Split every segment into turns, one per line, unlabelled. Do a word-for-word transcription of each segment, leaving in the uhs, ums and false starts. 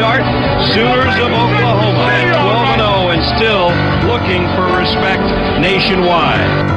start. Sooners of Oklahoma at twelve and oh and still looking for respect nationwide.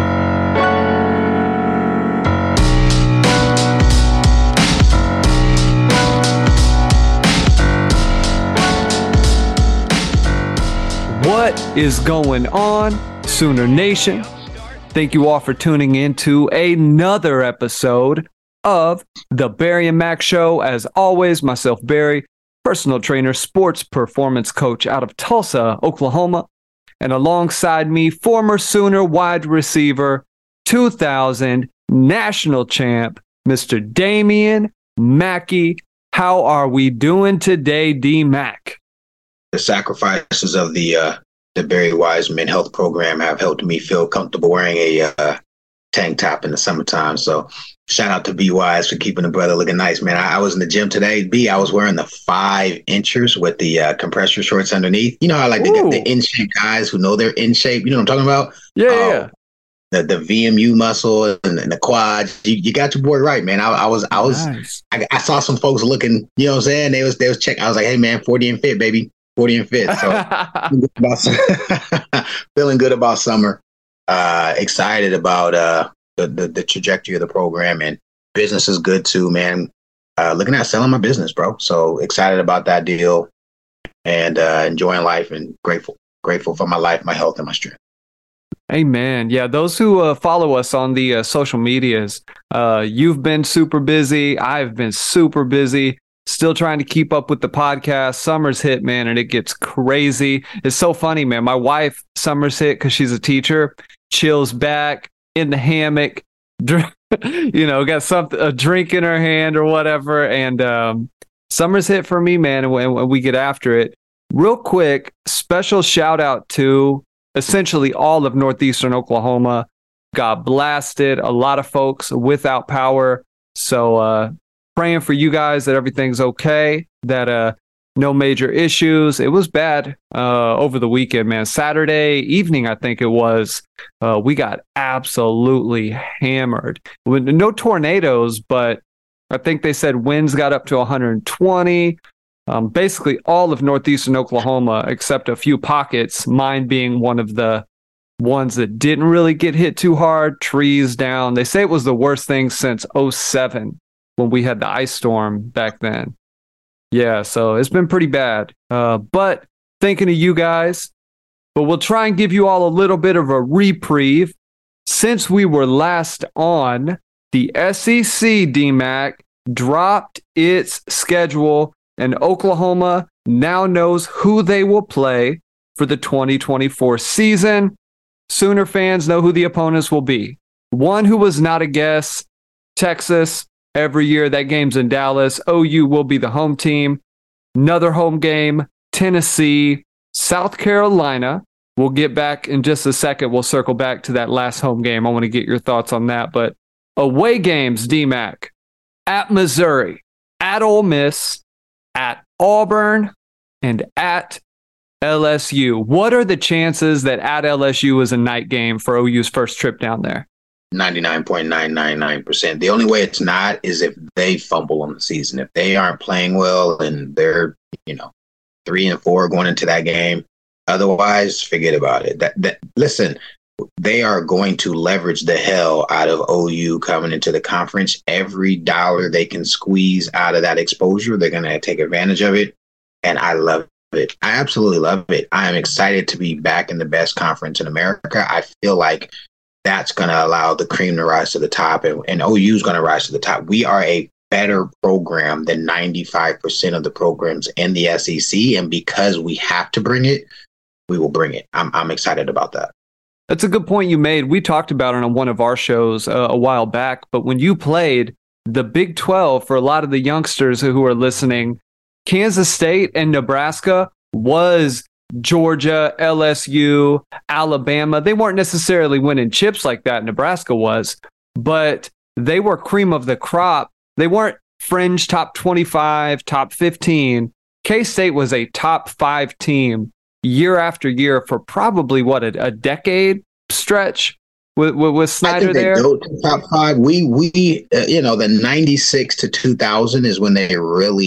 What is going on, Sooner Nation? Thank you all for tuning in to another episode of the Barry and Mac Show. As always, myself, Barry, personal trainer, sports performance coach out of Tulsa, Oklahoma. And alongside me, former Sooner wide receiver, two thousand national champ, Mister Damian Mackey. How are we doing today, D-Mac?
The sacrifices of the uh, the Barry Wiseman Health Program have helped me feel comfortable wearing a uh, tank top in the summertime. So shout out to B Wise for keeping the brother looking nice, man. I, I was in the gym today. B, I was wearing the five inchers with the uh, compressor shorts underneath. You know how like the, the in shape guys who know they're in shape. You know what I'm talking about?
Yeah,
um,
yeah.
The the V M U muscle and, and the quads. You, you got your boy right, man. I, I was I was
Nice.
I, I saw some folks looking. You know what I'm saying? They was they was checking. I was like, hey man, forty and fit, baby. forty and fit. So feeling good about summer. Uh, excited about uh, the, the the trajectory of the program, and business is good too, man. Uh, looking at selling my business, bro. So excited about that deal, and uh, enjoying life, and grateful grateful for my life, my health, and my strength.
Amen. Yeah, those who uh, follow us on the uh, social medias, uh, you've been super busy. I've been super busy. Still trying to keep up with the podcast. Summer's hit, man, and it gets crazy. It's so funny, man. My wife, summer's hit because she's a teacher, chills back in the hammock, drink, you know, got something, a drink in her hand or whatever. And um, summer's hit for me, man, and when, when we get after it. Real quick, special shout out to essentially all of Northeastern Oklahoma. Got blasted. A lot of folks without power. So, uh, praying for you guys that everything's okay, that uh, no major issues. It was bad uh, over the weekend, man. Saturday evening, I think it was, uh, we got absolutely hammered. No tornadoes, but I think they said winds got up to one hundred twenty. Um, basically, all of Northeastern Oklahoma, except a few pockets, mine being one of the ones that didn't really get hit too hard, trees down. They say it was the worst thing since oh seven. When we had the ice storm back then. Yeah, so it's been pretty bad. Uh, but thinking of you guys, but we'll try and give you all a little bit of a reprieve. Since we were last on, the S E C, D-Mac, dropped its schedule, and Oklahoma now knows who they will play for the twenty twenty-four season. Sooner fans know who the opponents will be. One who was not a guess, Texas. Every year, that game's in Dallas. O U will be the home team. Another home game, Tennessee, South Carolina. We'll get back in just a second. We'll circle back to that last home game. I want to get your thoughts on that. But away games, D-Mac, at Missouri, at Ole Miss, at Auburn, and at L S U. What are the chances that at L S U is a night game for O U's first trip down there?
ninety-nine point nine nine nine percent. The only way it's not is if they fumble on the season. If they aren't playing well and they're, you know, three and four going into that game. Otherwise, forget about it. That, that listen, they are going to leverage the hell out of O U coming into the conference. Every dollar they can squeeze out of that exposure, they're going to take advantage of it. And I love it. I absolutely love it. I am excited to be back in the best conference in America. I feel like that's going to allow the cream to rise to the top, and, and O U is going to rise to the top. We are a better program than ninety-five percent of the programs in the S E C, and because we have to bring it, we will bring it. I'm I'm excited about that.
That's a good point you made. We talked about it on one of our shows uh, a while back, but when you played the Big twelve, for a lot of the youngsters who are listening, Kansas State and Nebraska was Georgia, L S U, Alabama. They weren't necessarily winning chips like that. Nebraska was, but they were cream of the crop. They weren't fringe top twenty-five, top fifteen. K-State was a top five team year after year for probably, what, a, a decade stretch with, with, with Snyder
I think they
there?
Go to top five. We, we uh, you know, the ninety-six to two thousand is when they really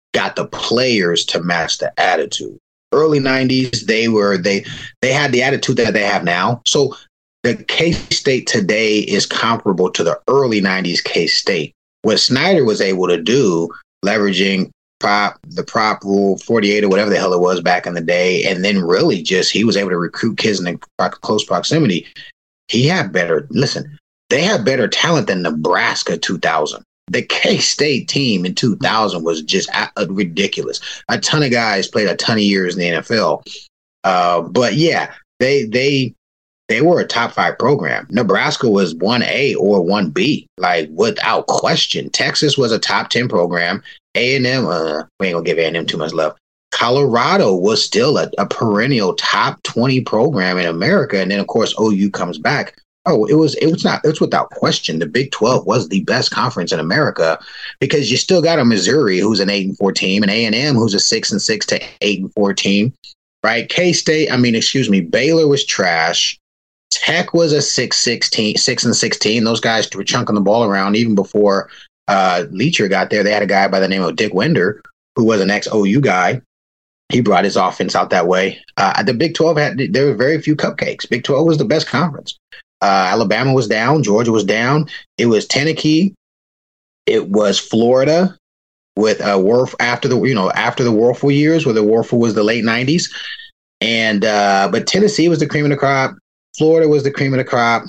got the players to match the attitude. Early nineties, they were they they had the attitude that they have now. So the K-State today is comparable to the early nineties K-State. What Snyder was able to do, leveraging prop the prop rule forty-eight or whatever the hell it was back in the day, and then really just he was able to recruit kids in close proximity. He had better listen. They had better talent than Nebraska two thousand. The K-State team in two thousand was just ridiculous. A ton of guys played a ton of years in the N F L. Uh, but yeah, they they they were a top five program. Nebraska was one A or one B, like without question. Texas was a top ten program. A and M, uh, we ain't gonna give A and M too much love. Colorado was still a, a perennial top twenty program in America, and then of course O U comes back. Oh, it was it was not it's without question. The Big twelve was the best conference in America because you still got a Missouri who's an eight and four team, and A and M who's a six and six to eight and four team, right? K-State, I mean, excuse me, Baylor was trash. Tech was a six sixteen, six and sixteen. Those guys were chunking the ball around even before uh, Leacher got there. They had a guy by the name of Dick Winder who was an ex-O U guy. He brought his offense out that way. Uh, the Big twelve had there were very few cupcakes. Big twelve was the best conference. Uh, Alabama was down. Georgia was down. It was Tennessee. It was Florida with uh, Werf after the you know after the Werfel years, where the Werfel was the late nineties, and uh, but Tennessee was the cream of the crop. Florida was the cream of the crop.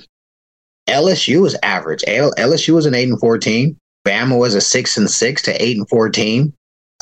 L S U was average. L S U was an eight and fourteen. Bama was a six and six to eight and fourteen.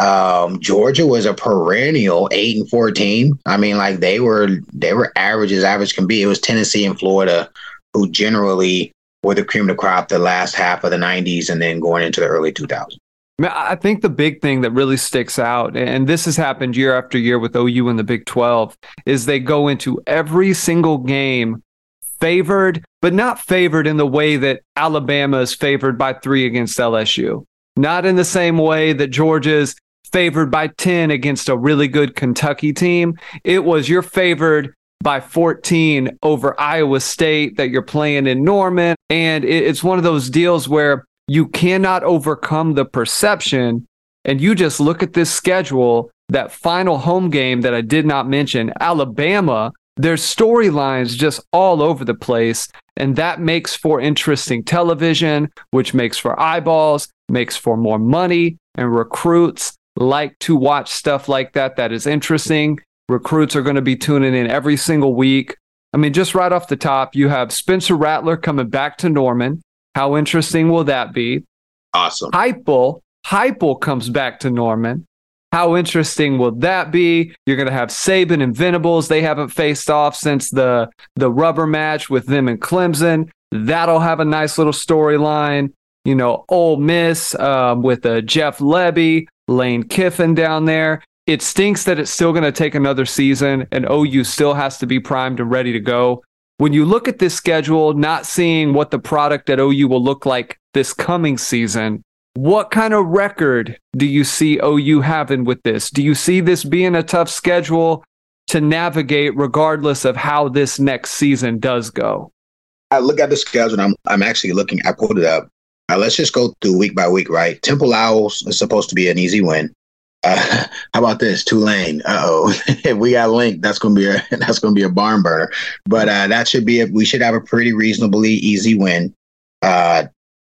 Um, Georgia was a perennial eight and fourteen. I mean, like they were they were average as average can be. It was Tennessee and Florida who generally were the cream of the crop the last half of the nineties and then going into the early two thousands.
I think the big thing that really sticks out, and this has happened year after year with O U and the Big twelve, is they go into every single game favored, but not favored in the way that Alabama is favored by three against L S U. Not in the same way that Georgia's favored by ten against a really good Kentucky team. It was you're favored by fourteen over Iowa State that you're playing in Norman. And it's one of those deals where you cannot overcome the perception. And you just look at this schedule, that final home game that I did not mention, Alabama, there's storylines just all over the place. And that makes for interesting television, which makes for eyeballs, makes for more money, and recruits like to watch stuff like that. That is interesting. Recruits are going to be tuning in every single week. I mean, just right off the top, you have Spencer Rattler coming back to Norman. How interesting will that be?
Awesome.
Heupel, Heupel comes back to Norman. How interesting will that be? You're going to have Saban and Venables. They haven't faced off since the, the rubber match with them and Clemson. That'll have a nice little storyline. You know, Ole Miss um, with uh, Jeff Lebby, Lane Kiffin down there. It stinks that it's still going to take another season and O U still has to be primed and ready to go. When you look at this schedule, not seeing what the product at O U will look like this coming season, what kind of record do you see O U having with this? Do you see this being a tough schedule to navigate regardless of how this next season does go?
I look at the schedule and I'm, I'm actually looking, I pulled it up. Uh, let's just go through week by week, right? Temple Owls is supposed to be an easy win. Uh, how about this? Tulane. Uh-oh. If we got linked, that's gonna be a that's gonna be a barn burner. But uh, that should be a, we should have a pretty reasonably easy win. Uh,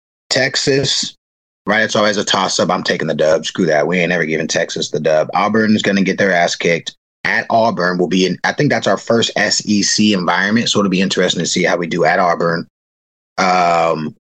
Texas, right? It's always a toss up. I'm taking the dub. Screw that. We ain't never giving Texas the dub. Auburn is gonna get their ass kicked. At Auburn will be in. I think that's our first S E C environment, so it'll be interesting to see how we do at Auburn. Um.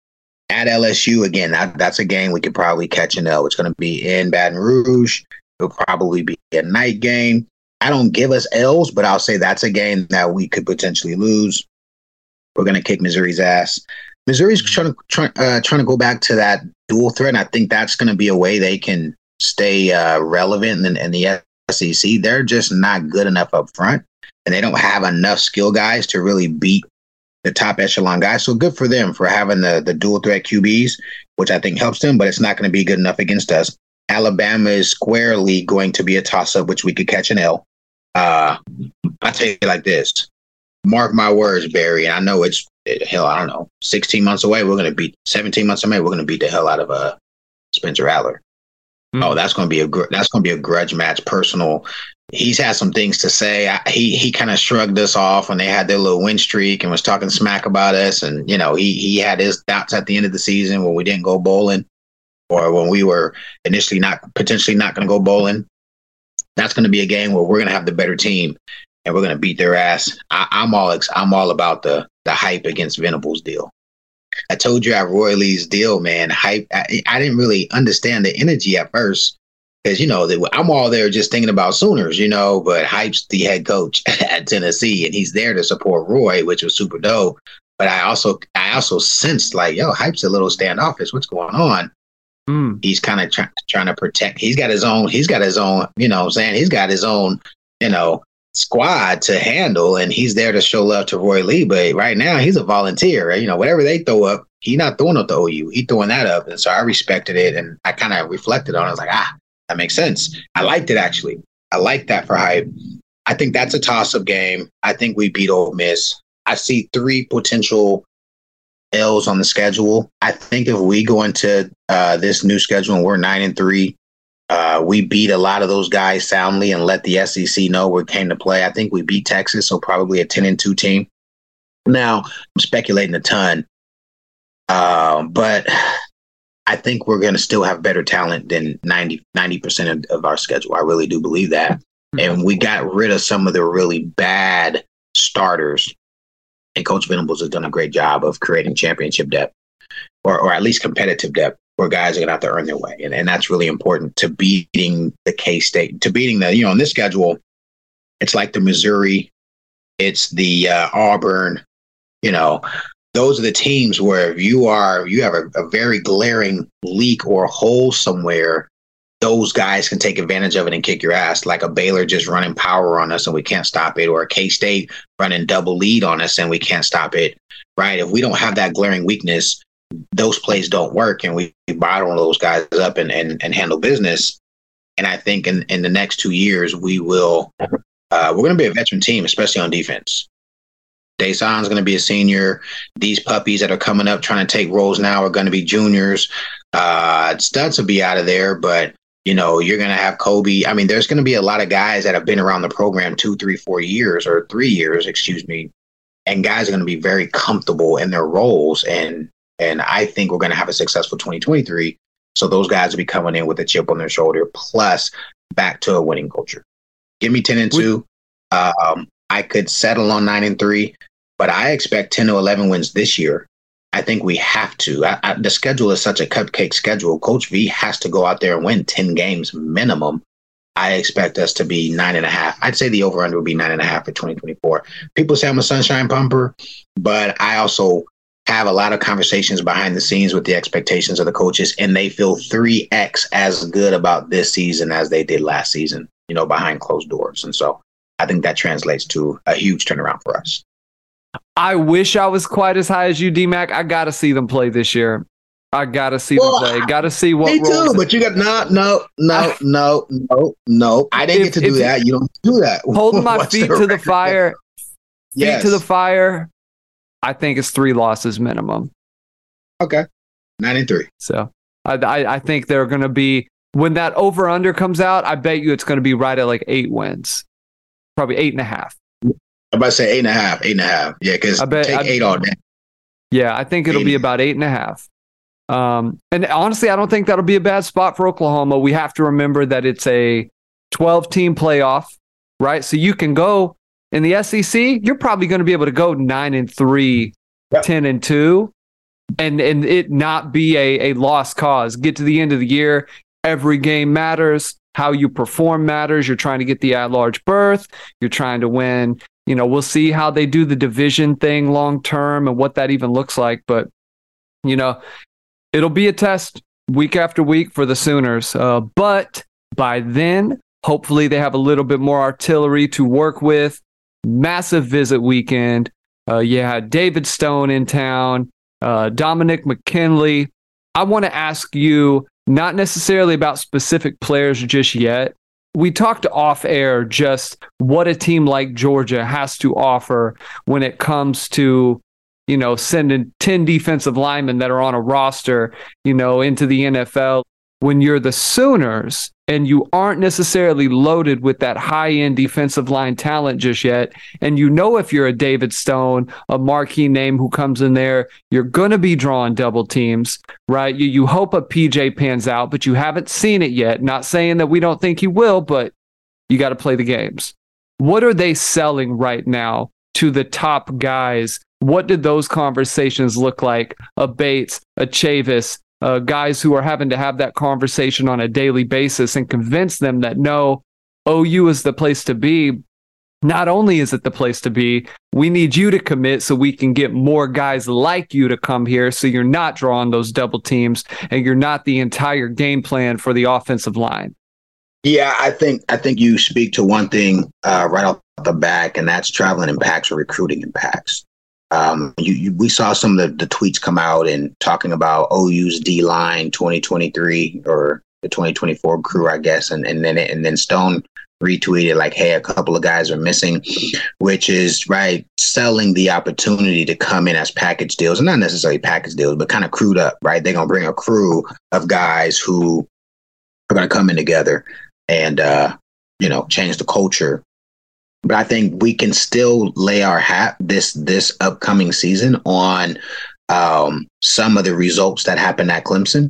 At L S U, again, that, that's a game we could probably catch an L. It's going to be in Baton Rouge. It'll probably be a night game. I don't give us L's, but I'll say that's a game that we could potentially lose. We're going to kick Missouri's ass. Missouri's trying to try, uh, trying to go back to that dual threat, and I think that's going to be a way they can stay uh, relevant in, in the S E C. They're just not good enough up front, and they don't have enough skill guys to really beat the top echelon guys. So good for them for having the, the dual threat Q Bs, which I think helps them, but it's not going to be good enough against us. Alabama is squarely going to be a toss-up, which we could catch an L. Uh, I'll tell you like this. Mark my words, Barry, and I know it's, hell, I don't know, sixteen months away, we're going to beat, seventeen months away, we're going to beat the hell out of uh, Spencer Rattler. Mm. Oh, that's going to be a gr- that's going to be a grudge match. Personal. He's had some things to say. I, he he kind of shrugged us off when they had their little win streak and was talking smack about us. And you know, he he had his doubts at the end of the season when we didn't go bowling, or when we were initially not potentially not going to go bowling. That's going to be a game where we're going to have the better team and we're going to beat their ass. I, I'm all ex- I'm all about the the hype against Venables deal. I told you at Roy Lee's deal, man. Hype. I, I didn't really understand the energy at first because, you know, they, I'm all there just thinking about Sooners, you know, but Hype's the head coach at Tennessee and he's there to support Roy, which was super dope. But I also I also sensed like, yo, Hype's a little standoffish. What's going on? Mm. He's kind of try, trying to protect. He's got his own. He's got his own, you know what I'm saying? He's got his own, you know, squad to handle, and he's there to show love to Roy Lee. But right now, he's a volunteer. Right? You know, whatever they throw up, he's not throwing up the O U. He's throwing that up, and so I respected it, and I kind of reflected on it. I was like, ah, that makes sense. I liked it actually. I like that for Hype. I think that's a toss-up game. I think we beat Ole Miss. I see three potential L's on the schedule. I think if we go into uh, this new schedule and we're nine and three. Uh, we beat a lot of those guys soundly and let the S E C know we came to play. I think we beat Texas, so probably a ten and two team. Now, I'm speculating a ton, uh, but I think we're going to still have better talent than ninety percent of, of our schedule. I really do believe that. And we got rid of some of the really bad starters, and Coach Venables has done a great job of creating championship depth, or, or at least competitive depth, where guys are going to have to earn their way. And, and that's really important to beating the K-State, to beating the, you know, on this schedule, it's like the Missouri, it's the uh, Auburn, you know, those are the teams where if you are, you have a, a very glaring leak or hole somewhere, those guys can take advantage of it and kick your ass, like a Baylor just running power on us and we can't stop it, or a K-State running double lead on us and we can't stop it, right? If we don't have that glaring weakness, those plays don't work, and we bottle those guys up and, and, and handle business. And I think in, in the next two years, we will, uh, we're going to be a veteran team, especially on defense. Deson's going to be a senior. These puppies that are coming up trying to take roles now are going to be juniors. Uh, Studs will be out of there, but, you know, you're going to have Kobe. I mean, there's going to be a lot of guys that have been around the program two, three, four years or three years, excuse me. And guys are going to be very comfortable in their roles. And, And I think we're going to have a successful twenty twenty-three. So those guys will be coming in with a chip on their shoulder, plus back to a winning culture. Give me ten and two. Um, I could settle on nine and three, but I expect ten to eleven wins this year. I think we have to. I, I, the schedule is such a cupcake schedule. Coach V has to go out there and win ten games minimum. I expect us to be nine and a half. I'd say the over under would be nine and a half for twenty twenty-four. People say I'm a sunshine pumper, but I also have a lot of conversations behind the scenes with the expectations of the coaches, and they feel three X as good about this season as they did last season, you know, behind closed doors. And so I think that translates to a huge turnaround for us.
I wish I was quite as high as you, D-Mac. I got to see them play this year. I got to see
well,
them play. Got to see what
Me too, but you got no, no, no, no, no, no. I didn't if, get to do that. You don't do that.
Holding my feet to the fire. Feet
yes.
to the fire. I think it's three losses minimum.
Okay. Nine and three.
So I, I, I think they're going to be, when that over under comes out, I bet you it's going to be right at like eight wins. Probably eight and a half.
I'm about to say eight and a half, eight and a half. Yeah, because take I, eight all day.
Yeah, I think it'll eight. be about eight and a half. Um, and honestly, I don't think that'll be a bad spot for Oklahoma. We have to remember that it's a twelve team playoff, right? So you can go in the S E C, you're probably going to be able to go nine and three, yep. ten and two, and, and it not be a, a lost cause. Get to the end of the year, every game matters. How you perform matters. You're trying to get the at-large berth. You're trying to win. You know, we'll see how they do the division thing long term and what that even looks like. But, you know, it'll be a test week after week for the Sooners. Uh, but by then, hopefully they have a little bit more artillery to work with. Massive visit weekend. Uh, you had David Stone in town, uh, Dominic McKinley. I want to ask you, not necessarily about specific players just yet. We talked off air just what a team like Georgia has to offer when it comes to, you know, sending ten defensive linemen that are on a roster, you know, into the N F L. when you're the Sooners and you aren't necessarily loaded with that high-end defensive line talent just yet, and you know if you're a David Stone, a marquee name who comes in there, you're going to be drawing double teams, right? You, you hope a P J pans out, but you haven't seen it yet. Not saying that we don't think he will, but you got to play the games. What are they selling right now to the top guys? What did those conversations look like? A Bates, a Chavis, uh, guys who are having to have that conversation on a daily basis and convince them that no, O U is the place to be. Not only is it the place to be, we need you to commit so we can get more guys like you to come here so you're not drawing those double teams and you're not the entire game plan for the offensive line.
Yeah, I think I think you speak to one thing uh, right off the back, and that's traveling impacts or recruiting impacts. Um, you, you, we saw some of the, the tweets come out and talking about O U's D-line twenty twenty-three or the twenty twenty-four crew, I guess, and, and then and then Stone retweeted like, hey, a couple of guys are missing, which is, right, selling the opportunity to come in as package deals, and not necessarily package deals, but kind of crewed up, right? They're going to bring a crew of guys who are going to come in together and, uh, you know, change the culture. But I think we can still lay our hat this this upcoming season on um, some of the results that happened at Clemson.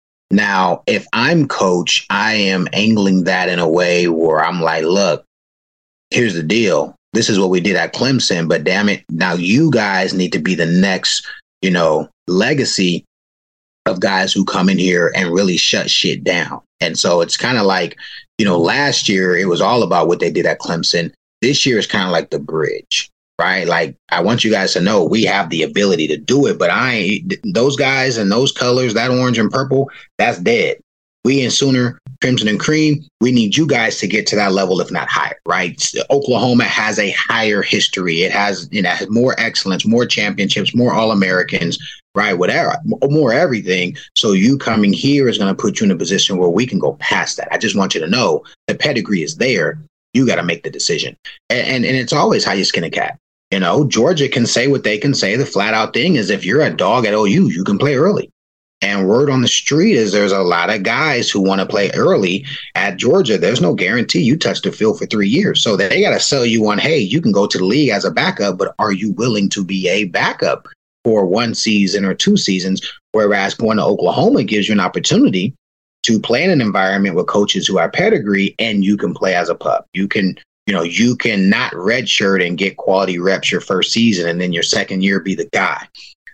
Now, if I'm coach, I am angling that in a way where I'm like, look, here's the deal. This is what we did at Clemson, but damn it, now you guys need to be the next, you know, legacy of guys who come in here and really shut shit down. And so it's kind of like, you know, last year it was all about what they did at Clemson. This year is kind of like the bridge, right? Like, I want you guys to know we have the ability to do it, but I ain't, those guys and those colors, that orange and purple, that's dead. We in Sooner, Crimson and Cream, we need you guys to get to that level, if not higher, right? Oklahoma has a higher history. It has, you know, has more excellence, more championships, more All-Americans, right? Whatever, more everything. So you coming here is going to put you in a position where we can go past that. I just want you to know the pedigree is there. You got to make the decision. And, and and it's always how you skin a cat. You know, Georgia can say what they can say. The flat out thing is if you're a dog at O U, you can play early. And word on the street is there's a lot of guys who want to play early at Georgia. There's no guarantee you touch the field for three years. So they got to sell you on, hey, you can go to the league as a backup, but are you willing to be a backup for one season or two seasons? Whereas going to Oklahoma gives you an opportunity to play in an environment with coaches who are pedigree, and you can play as a pup. You can, you know, you can not redshirt and get quality reps your first season, and then your second year be the guy.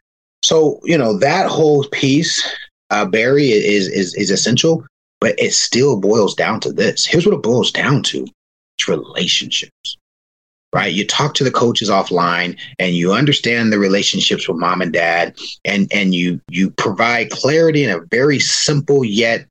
So, you know, that whole piece, uh, Barry, is is is essential, but it still boils down to this. Here's what it boils down to: it's relationships, right? You talk to the coaches offline, and you understand the relationships with mom and dad, and and you you provide clarity in a very simple yet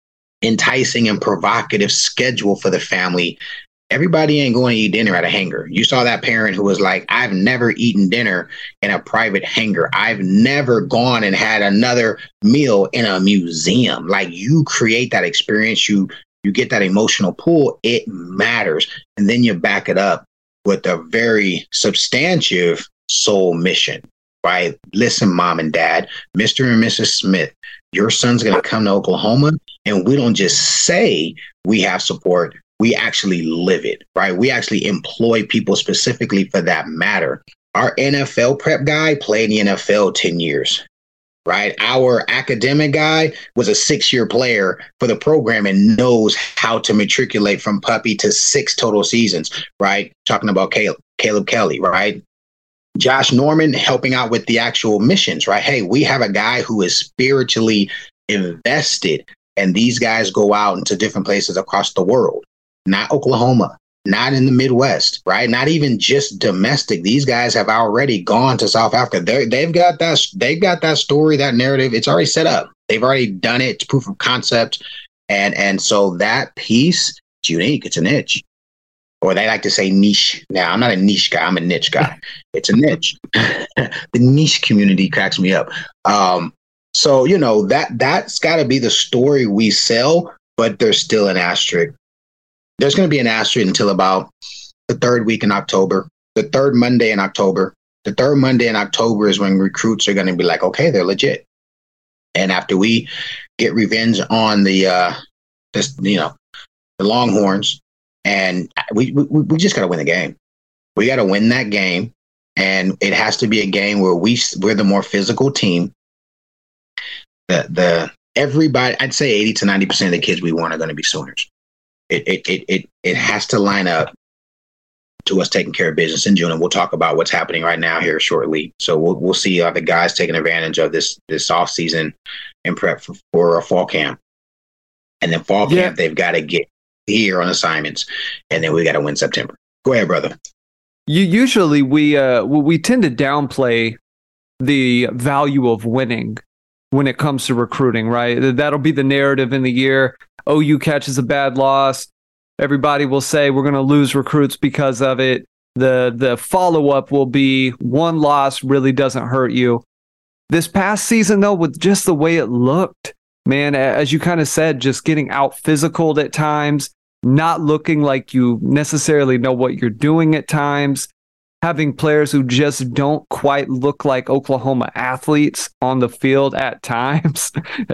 enticing and provocative schedule for the family. Everybody ain't going to eat dinner at a hangar. You saw that parent who was like, I've never eaten dinner in a private hangar. I've never gone and had another meal in a museum. Like, you create that experience. You, you get that emotional pull. It matters. And then you back it up with a very substantive soul mission, right? Listen, mom and dad, Mister and Missus Smith, your son's going to come to Oklahoma, and we don't just say we have support. We actually live it, right? We actually employ people specifically for that matter. Our N F L prep guy played in the N F L ten years, right? Our academic guy was a six-year player for the program and knows how to matriculate from puppy to six total seasons, right? Talking about Caleb, Caleb Kelly, right? Josh Norman helping out with the actual missions, right? Hey, we have a guy who is spiritually invested, and these guys go out into different places across the world, not Oklahoma, not in the Midwest, right? Not even just domestic. These guys have already gone to South Africa. They're, they've got that. They've got that story, that narrative. It's already set up. They've already done it. It's proof of concept, and and so that piece, it's unique. It's a niche. Or they like to say niche. Now, I'm not a niche guy. I'm a niche guy. It's a niche. The niche community cracks me up. Um, so, you know, that, that's got to be the story we sell, but there's still an asterisk. There's going to be an asterisk until about the third week in October, the third Monday in October. The third Monday in October is when recruits are going to be like, okay, they're legit. And after we get revenge on the, uh, this, you know, the Longhorns, and we, we, we just got to win the game. We got to win that game. And it has to be a game where we, we're the more physical team. The, the, everybody, I'd say eighty to ninety percent of the kids we want are going to be Sooners. It, it, it, it, it has to line up to us taking care of business in June, and we'll talk about what's happening right now here shortly. So we'll we'll see uh, the guys taking advantage of this this off season in prep for, for a fall camp, and then fall
yeah.
camp they've got to get here on assignments, and then we got to win September. Go ahead, brother.
You usually we uh we tend to downplay the value of winning when it comes to recruiting, right? That'll be the narrative in the year. O U catches a bad loss. Everybody will say we're going to lose recruits because of it. The the follow-up will be one loss really doesn't hurt you. This past season, though, with just the way it looked, man, as you kind of said, just getting out physicaled at times, not looking like you necessarily know what you're doing at times, having players who just don't quite look like Oklahoma athletes on the field at times.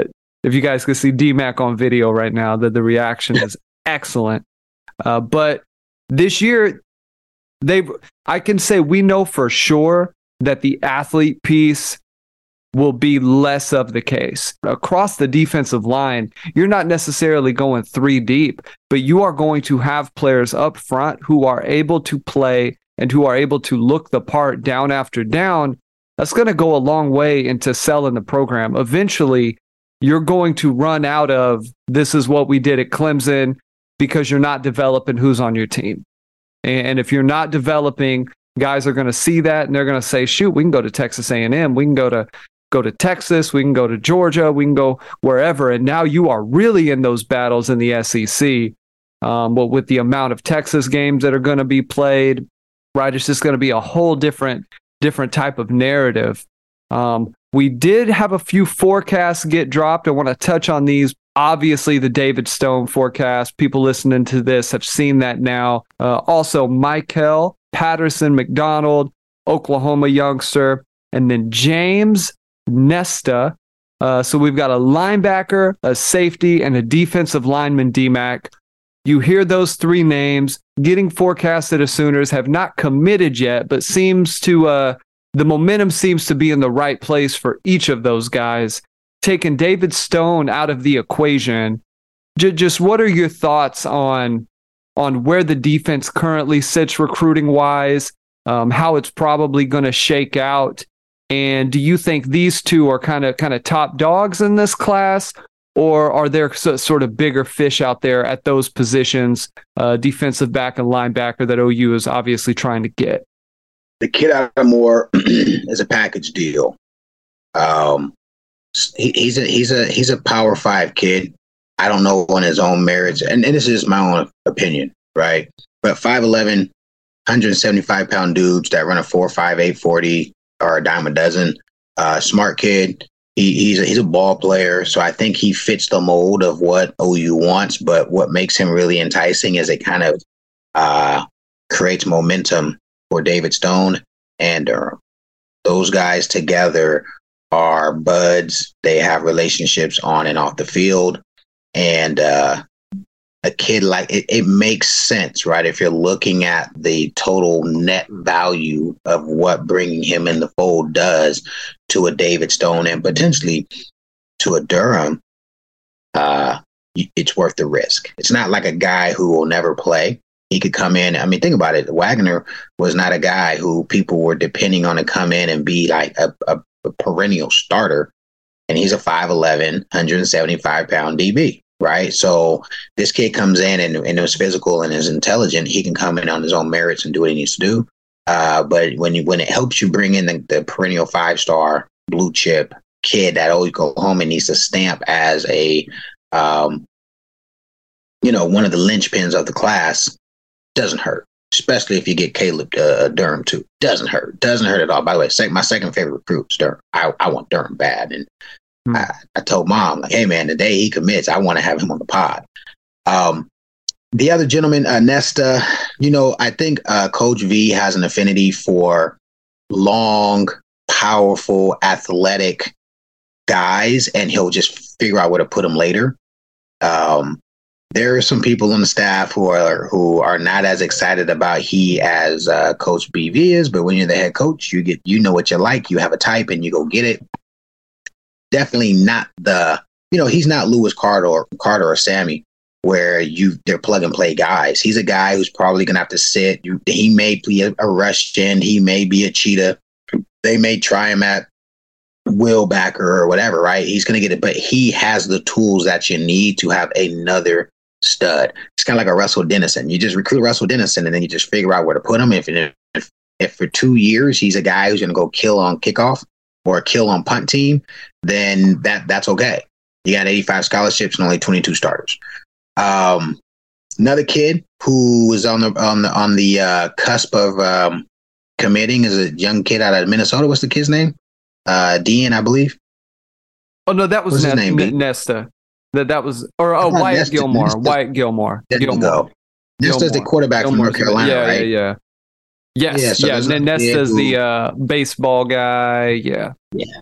If you guys can see D-Mac on video right now, that the reaction is excellent. Uh, but this year, they I can say we know for sure that the athlete piece will be less of the case. Across the defensive line, you're not necessarily going three deep, but you are going to have players up front who are able to play and who are able to look the part down after down. That's going to go a long way into selling the program. Eventually, you're going to run out of this is what we did at Clemson, because you're not developing who's on your team. And if you're not developing, guys are going to see that and they're going to say, shoot, we can go to Texas A and M. We can go to go to Texas. We can go to Georgia. We can go wherever. And now you are really in those battles in the S E C. Um, but with the amount of Texas games that are going to be played, right, it's just going to be a whole different, different type of narrative. Um, we did have a few forecasts get dropped. I want to touch on these. Obviously, the David Stone forecast, people listening to this have seen that now. Uh, also, Michael Patterson McDonald, Oklahoma youngster, and then James Nesta. Uh, so we've got a linebacker, a safety, and a defensive lineman, D-Mac. You hear those three names getting forecasted as Sooners, have not committed yet, but seems to uh, the momentum seems to be in the right place for each of those guys. Taking David Stone out of the equation, j- just what are your thoughts on on where the defense currently sits recruiting wise, um, how it's probably going to shake out, and do you think these two are kind of kind of top dogs in this class, or are there so, sort of bigger fish out there at those positions, uh, defensive back and linebacker, that O U is obviously trying to get?
The kid out of Moore is a package deal. Um, He, he's a he's a he's a Power Five kid. I don't know on his own merits, and, and this is my own opinion, right? But five eleven, one hundred seventy-five pound dudes that run a four five eight forty are a dime a dozen. Uh, smart kid. He, he's a, he's a ball player, so I think he fits the mold of what O U wants. But what makes him really enticing is it kind of uh, creates momentum for David Stone and Durham. Those guys together are buds. They have relationships on and off the field. And uh, a kid like it, it makes sense, right? If you're looking at the total net value of what bringing him in the fold does to a David Stone and potentially to a Durham, uh, it's worth the risk. It's not like a guy who will never play. He could come in. I mean, think about it. Wagner was not a guy who people were depending on to come in and be like a, a a perennial starter, and he's a five eleven, one hundred seventy-five pound D B, right? So this kid comes in and, and is physical and is intelligent. He can come in on his own merits and do what he needs to do. Uh, but when you when it helps you bring in the, the perennial five star blue chip kid that always go home and needs to stamp as a um, you know, one of the linchpins of the class, doesn't hurt. Especially if you get Caleb uh, Durham too. Doesn't hurt. Doesn't hurt at all. By the way, sec- my second favorite recruit is Durham. I, I want Durham bad. And mm. I, I told Mom, like, hey, man, the day he commits, I want to have him on the pod. Um, the other gentleman, uh, Nesta, you know, I think uh, Coach V has an affinity for long, powerful, athletic guys and he'll just figure out where to put them later. Um, there are some people on the staff who are who are not as excited about he as uh, Coach B V is, but when you're the head coach, you get you know what you like, you have a type, and you go get it. Definitely not the you know he's not Lewis Carter or Carter or Sammy, where you they're plug and play guys. He's a guy who's probably gonna have to sit. You, he may be a, a rush in, he may be a cheetah. They may try him at will backer or whatever, right? He's gonna get it, but he has the tools that you need to have another stud. It's kind of like a Russell Dennison. You just recruit Russell Dennison and then you just figure out where to put him. If, if if for two years he's a guy who's going to go kill on kickoff or kill on punt team, then that that's okay. You got eighty-five scholarships and only twenty-two starters. Um, another kid who was on the on the on the uh, cusp of um, committing is a young kid out of Minnesota. What's the kid's name? Uh, Dean, I believe.
Oh no, that was
What's his
Nest-
name,
Nesta. That that was or oh Wyatt
Nesta,
Gilmore.
Nesta.
Wyatt Gilmore.
There you
Gilmore.
go. Nesta's the
Gilmore.
quarterback from North
Gilmore's-
Carolina,
yeah,
right?
Yeah, yeah. Yes,
Yeah, so
yeah.
there's
And then
a kid
Nesta's
who-
the uh, baseball guy. Yeah.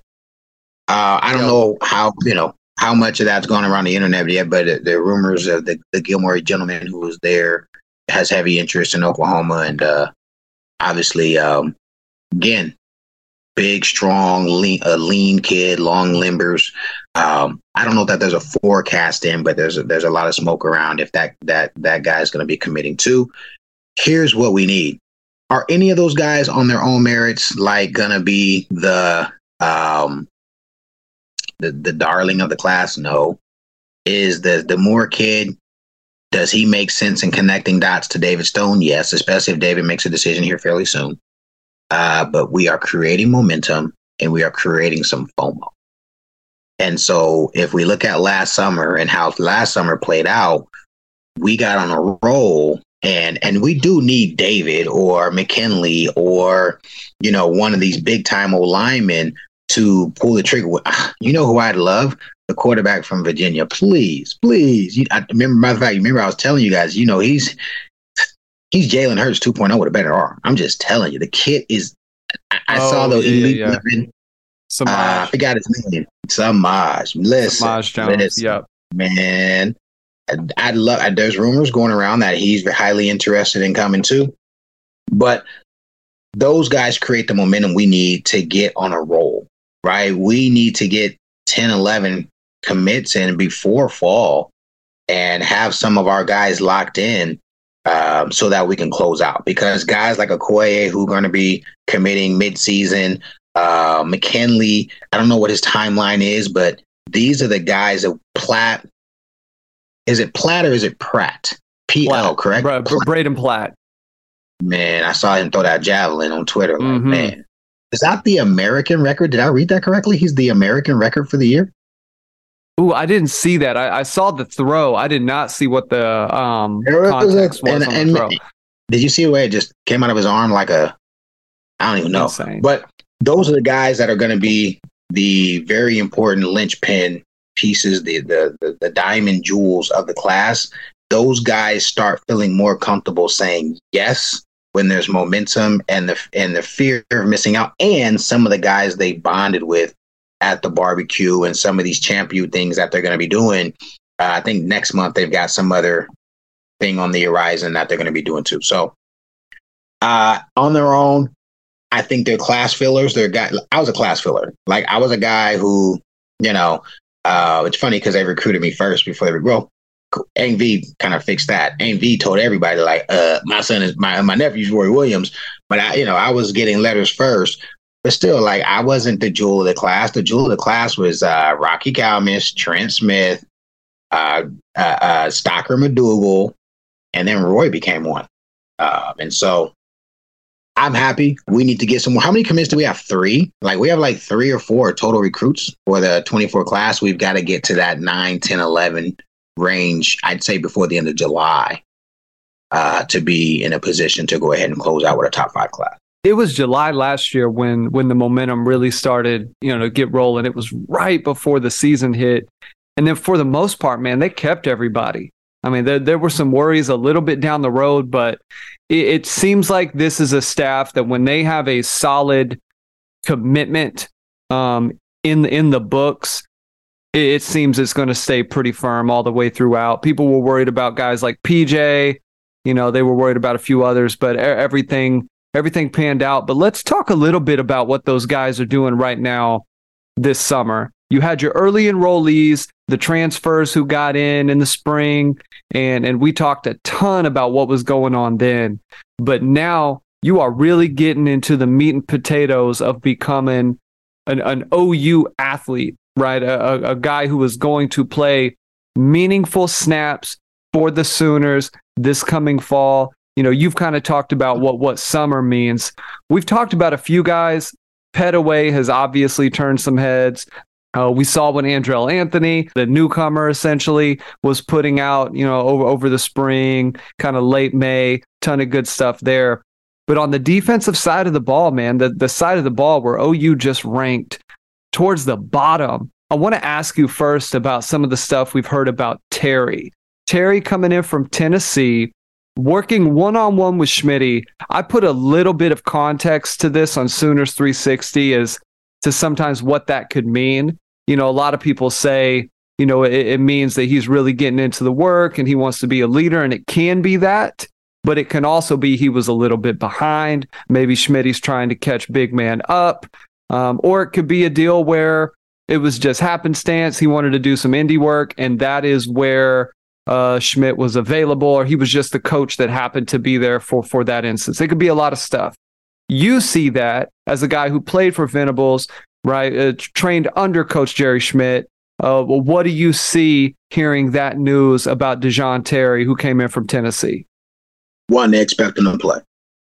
Uh, I don't
Yeah.
know how you know how much of that's going around the internet yet, but the, the rumors of the, the Gilmore gentleman who was there has heavy interest in Oklahoma, and uh, obviously, um, again, big, strong, lean, a lean kid, long limbers. Um, I don't know that there's a forecast in, but there's a, there's a lot of smoke around if that that that guy is going to be committing to. Here's what we need. Are any of those guys on their own merits like going to be the um, the the darling of the class? No. Is the the Moore kid, does he make sense in connecting dots to David Stone? Yes, especially if David makes a decision here fairly soon. Uh, but we are creating momentum and we are creating some FOMO. And so if we look at last summer and how last summer played out, we got on a roll. And and we do need David or McKinley or, you know, one of these big time old linemen to pull the trigger. You know who I'd love? The quarterback from Virginia. Please, please. You, I remember, matter of fact, you remember I was telling you guys, you know, he's he's Jalen Hurts two point oh with a better arm. I'm just telling you, the kid is. I, I
Oh,
saw the
yeah,
elite.
yeah, yeah.
Uh, I
Samaj.
forgot his name. Samaj. Listen,
Samaj Jones.
listen,
Yep.
man. I'd, I'd love. There's rumors going around that he's highly interested in coming too, but those guys create the momentum we need to get on a roll, right? We need to get ten, eleven commits in before fall and have some of our guys locked in um, so that we can close out. Because guys like Okoye, who are going to be committing mid-season, uh, McKinley, I don't know what his timeline is, but these are the guys that Platt. Is it Platt or is it Pratt? P L,
Platt.
correct?
Bra-
Platt.
Braden Platt.
Man, I saw him throw that javelin on Twitter. Like,
Mhm.
man, is that the American record? Did I read that correctly? He's the American record for the year?
Ooh, I didn't see that. I, I saw the throw. I did not see what the um
There was a-
context was
and-
on
and-
the throw.
Did you see the way it just came out of his arm like a, I don't even know.
Insane.
But those are the guys that are going to be the very important linchpin pieces, the, the the the diamond jewels of the class. Those guys start feeling more comfortable saying yes when there's momentum and the and the fear of missing out. And some of the guys they bonded with at the barbecue and some of these champion things that they're going to be doing. Uh, I think next month they've got some other thing on the horizon that they're going to be doing too. So uh, on their own, I think they're class fillers. They're guy. I was a class filler. Like I was a guy who, you know, uh, it's funny because they recruited me first before they well, A and V kind of fixed that. A and V told everybody like, uh, my son is my my nephew's Roy Williams, but I, you know, I was getting letters first. But still, like I wasn't the jewel of the class. The jewel of the class was uh, Rocky Calmus, Trent Smith, uh, uh, uh, Stocker McDougal, and then Roy became one. Uh, and so I'm happy. We need to get some more. How many commits do we have? Three? Like we have like three or four total recruits for the twenty-four class. We've got to get to that nine, ten, eleven range, I'd say before the end of July uh, to be in a position to go ahead and close out with a top five class.
It was July last year when when the momentum really started, you know, to get rolling. It was right before the season hit. And then for the most part, man, they kept everybody. I mean, there, there were some worries a little bit down the road, but it, it seems like this is a staff that when they have a solid commitment, um, in in the books, it, it seems it's going to stay pretty firm all the way throughout. People were worried about guys like P J. You know, they were worried about a few others, but everything everything panned out. But let's talk a little bit about what those guys are doing right now this summer. You had your early enrollees, the transfers who got in in the spring, and, and we talked a ton about what was going on then. But now you are really getting into the meat and potatoes of becoming an, an O U athlete, right? A, a guy who is going to play meaningful snaps for the Sooners this coming fall. You know, you've kind of talked about what, what summer means. We've talked about a few guys. Pettaway has obviously turned some heads. Uh, we saw when Andrell Anthony, the newcomer, essentially was putting out, you know, over, over the spring, kind of late May, ton of good stuff there. But on the defensive side of the ball, man, the, the side of the ball where O U just ranked towards the bottom, I want to ask you first about some of the stuff we've heard about Terry. Terry coming in from Tennessee, working one-on-one with Schmitty. I put a little bit of context to this on Sooners three sixty as to sometimes what that could mean. You know, a lot of people say, you know, it, it means that he's really getting into the work and he wants to be a leader, and it can be that, but it can also be he was a little bit behind. Maybe Schmitty's trying to catch big man up, um, or it could be a deal where it was just happenstance. He wanted to do some indie work, and that is where uh, Schmidt was available, or he was just the coach that happened to be there for, for that instance. It could be a lot of stuff. You see that as a guy who played for Venables, right? Uh, trained under Coach Jerry Schmidt. Uh, well, what do you see hearing that news about Dejon Terry, who came in from Tennessee?
One, they expect him to play.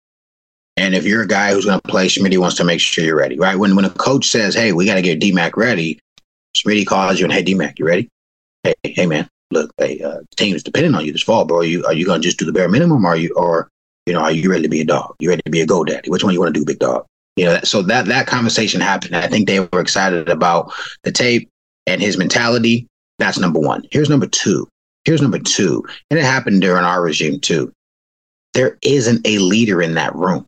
And if you're a guy who's going to play, Schmitty wants to make sure you're ready, right? When when a coach says, hey, we got to get D-Mac ready, Schmitty calls you and, hey, D-Mac, you ready? Hey, hey, man, look, hey, uh, the team is depending on you this fall, bro. Are you, are you going to just do the bare minimum, or are you, or you know, are you ready to be a dog? You ready to be a GoDaddy? Which one you want to do, big dog? You know, so that that conversation happened. I think they were excited about the tape and his mentality. That's number one. Here's number two. Here's number two. And it happened during our regime too. There isn't a leader in that room.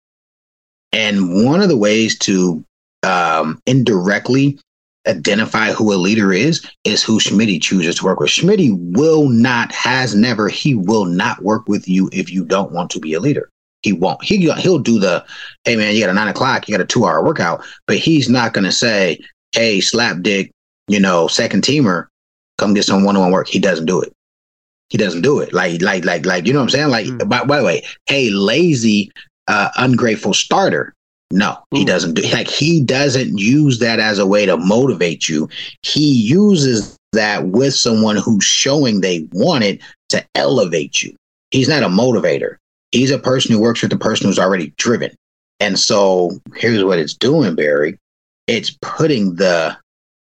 And one of the ways to um, indirectly identify who a leader is, is who Schmitty chooses to work with. Schmitty will not, has never, he will not work with you if you don't want to be a leader. He won't. He, he'll do the, hey, man, you got a nine o'clock, you got a two-hour workout, but he's not going to say, hey, slap dick, you know, second teamer, come get some one-on-one work. He doesn't do it. He doesn't do it. Like, like, like, like, you know what I'm saying? Like, mm. by, by the way, hey, lazy, uh, ungrateful starter. No, he doesn't do, like, he doesn't use that as a way to motivate you. He uses that with someone who's showing they want it to elevate you. He's not a motivator. He's a person who works with the person who's already driven. And so here's what it's doing, Barry. It's putting the,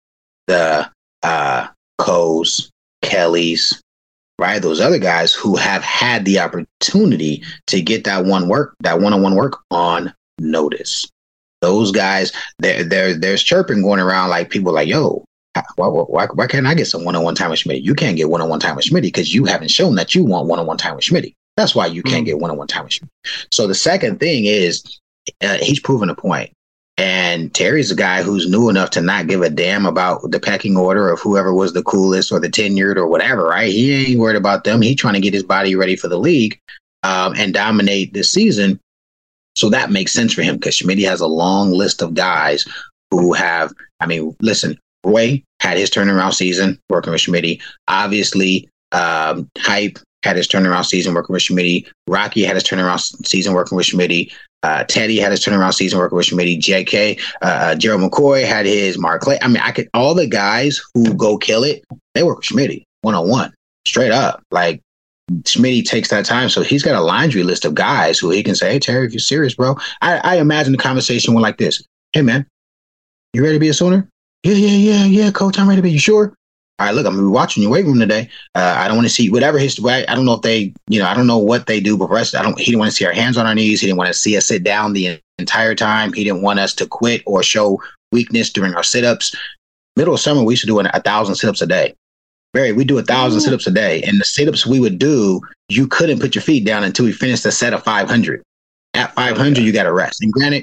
the, uh, Coes, Kellys, right? Those other guys who have had the opportunity to get that one work, that one-on-one work on notice. Those guys, there, there, there's chirping going around, like people like, yo, why, why, why can't I get some one-on-one time with Schmitty? You can't get one-on-one time with Schmitty because you haven't shown that you want one-on-one time with Schmitty. That's why you can't mm. get one-on-one time with Schmitty. So the second thing is uh, he's proven a point. And Terry's a guy who's new enough to not give a damn about the pecking order of whoever was the coolest or the tenured or whatever, right? He ain't worried about them. He's trying to get his body ready for the league um, and dominate this season. So that makes sense for him because Schmitty has a long list of guys who have, I mean, listen, Roy had his turnaround season working with Schmitty. Obviously, um, Hype had his turnaround season working with Schmitty. Rocky had his turnaround season working with Schmitty. Uh, Teddy had his turnaround season working with Schmitty. J K, uh, Gerald McCoy had his. Mark Clay. I mean, I could, all the guys who go kill it, they work with Schmitty one-on-one, straight up. Like, Schmitty takes that time. So he's got a laundry list of guys who he can say, hey, Terry, if you're serious, bro. I, I imagine the conversation went like this. Hey, man, you ready to be a Sooner? Yeah, yeah, yeah, yeah, coach, I'm ready to be. You sure? All right, look, I'm going to be watching your weight room today. Uh, I don't want to see whatever his, I don't know if they, you know, I don't know what they do, but for us, I don't, he didn't want to see our hands on our knees. He didn't want to see us sit down the entire time. He didn't want us to quit or show weakness during our sit-ups. Middle of summer, we used to do a thousand sit-ups a day. Barry, we do a thousand Ooh. sit-ups a day. And the sit-ups we would do, you couldn't put your feet down until we finished a set of five hundred. At five hundred, you got to rest. And granted,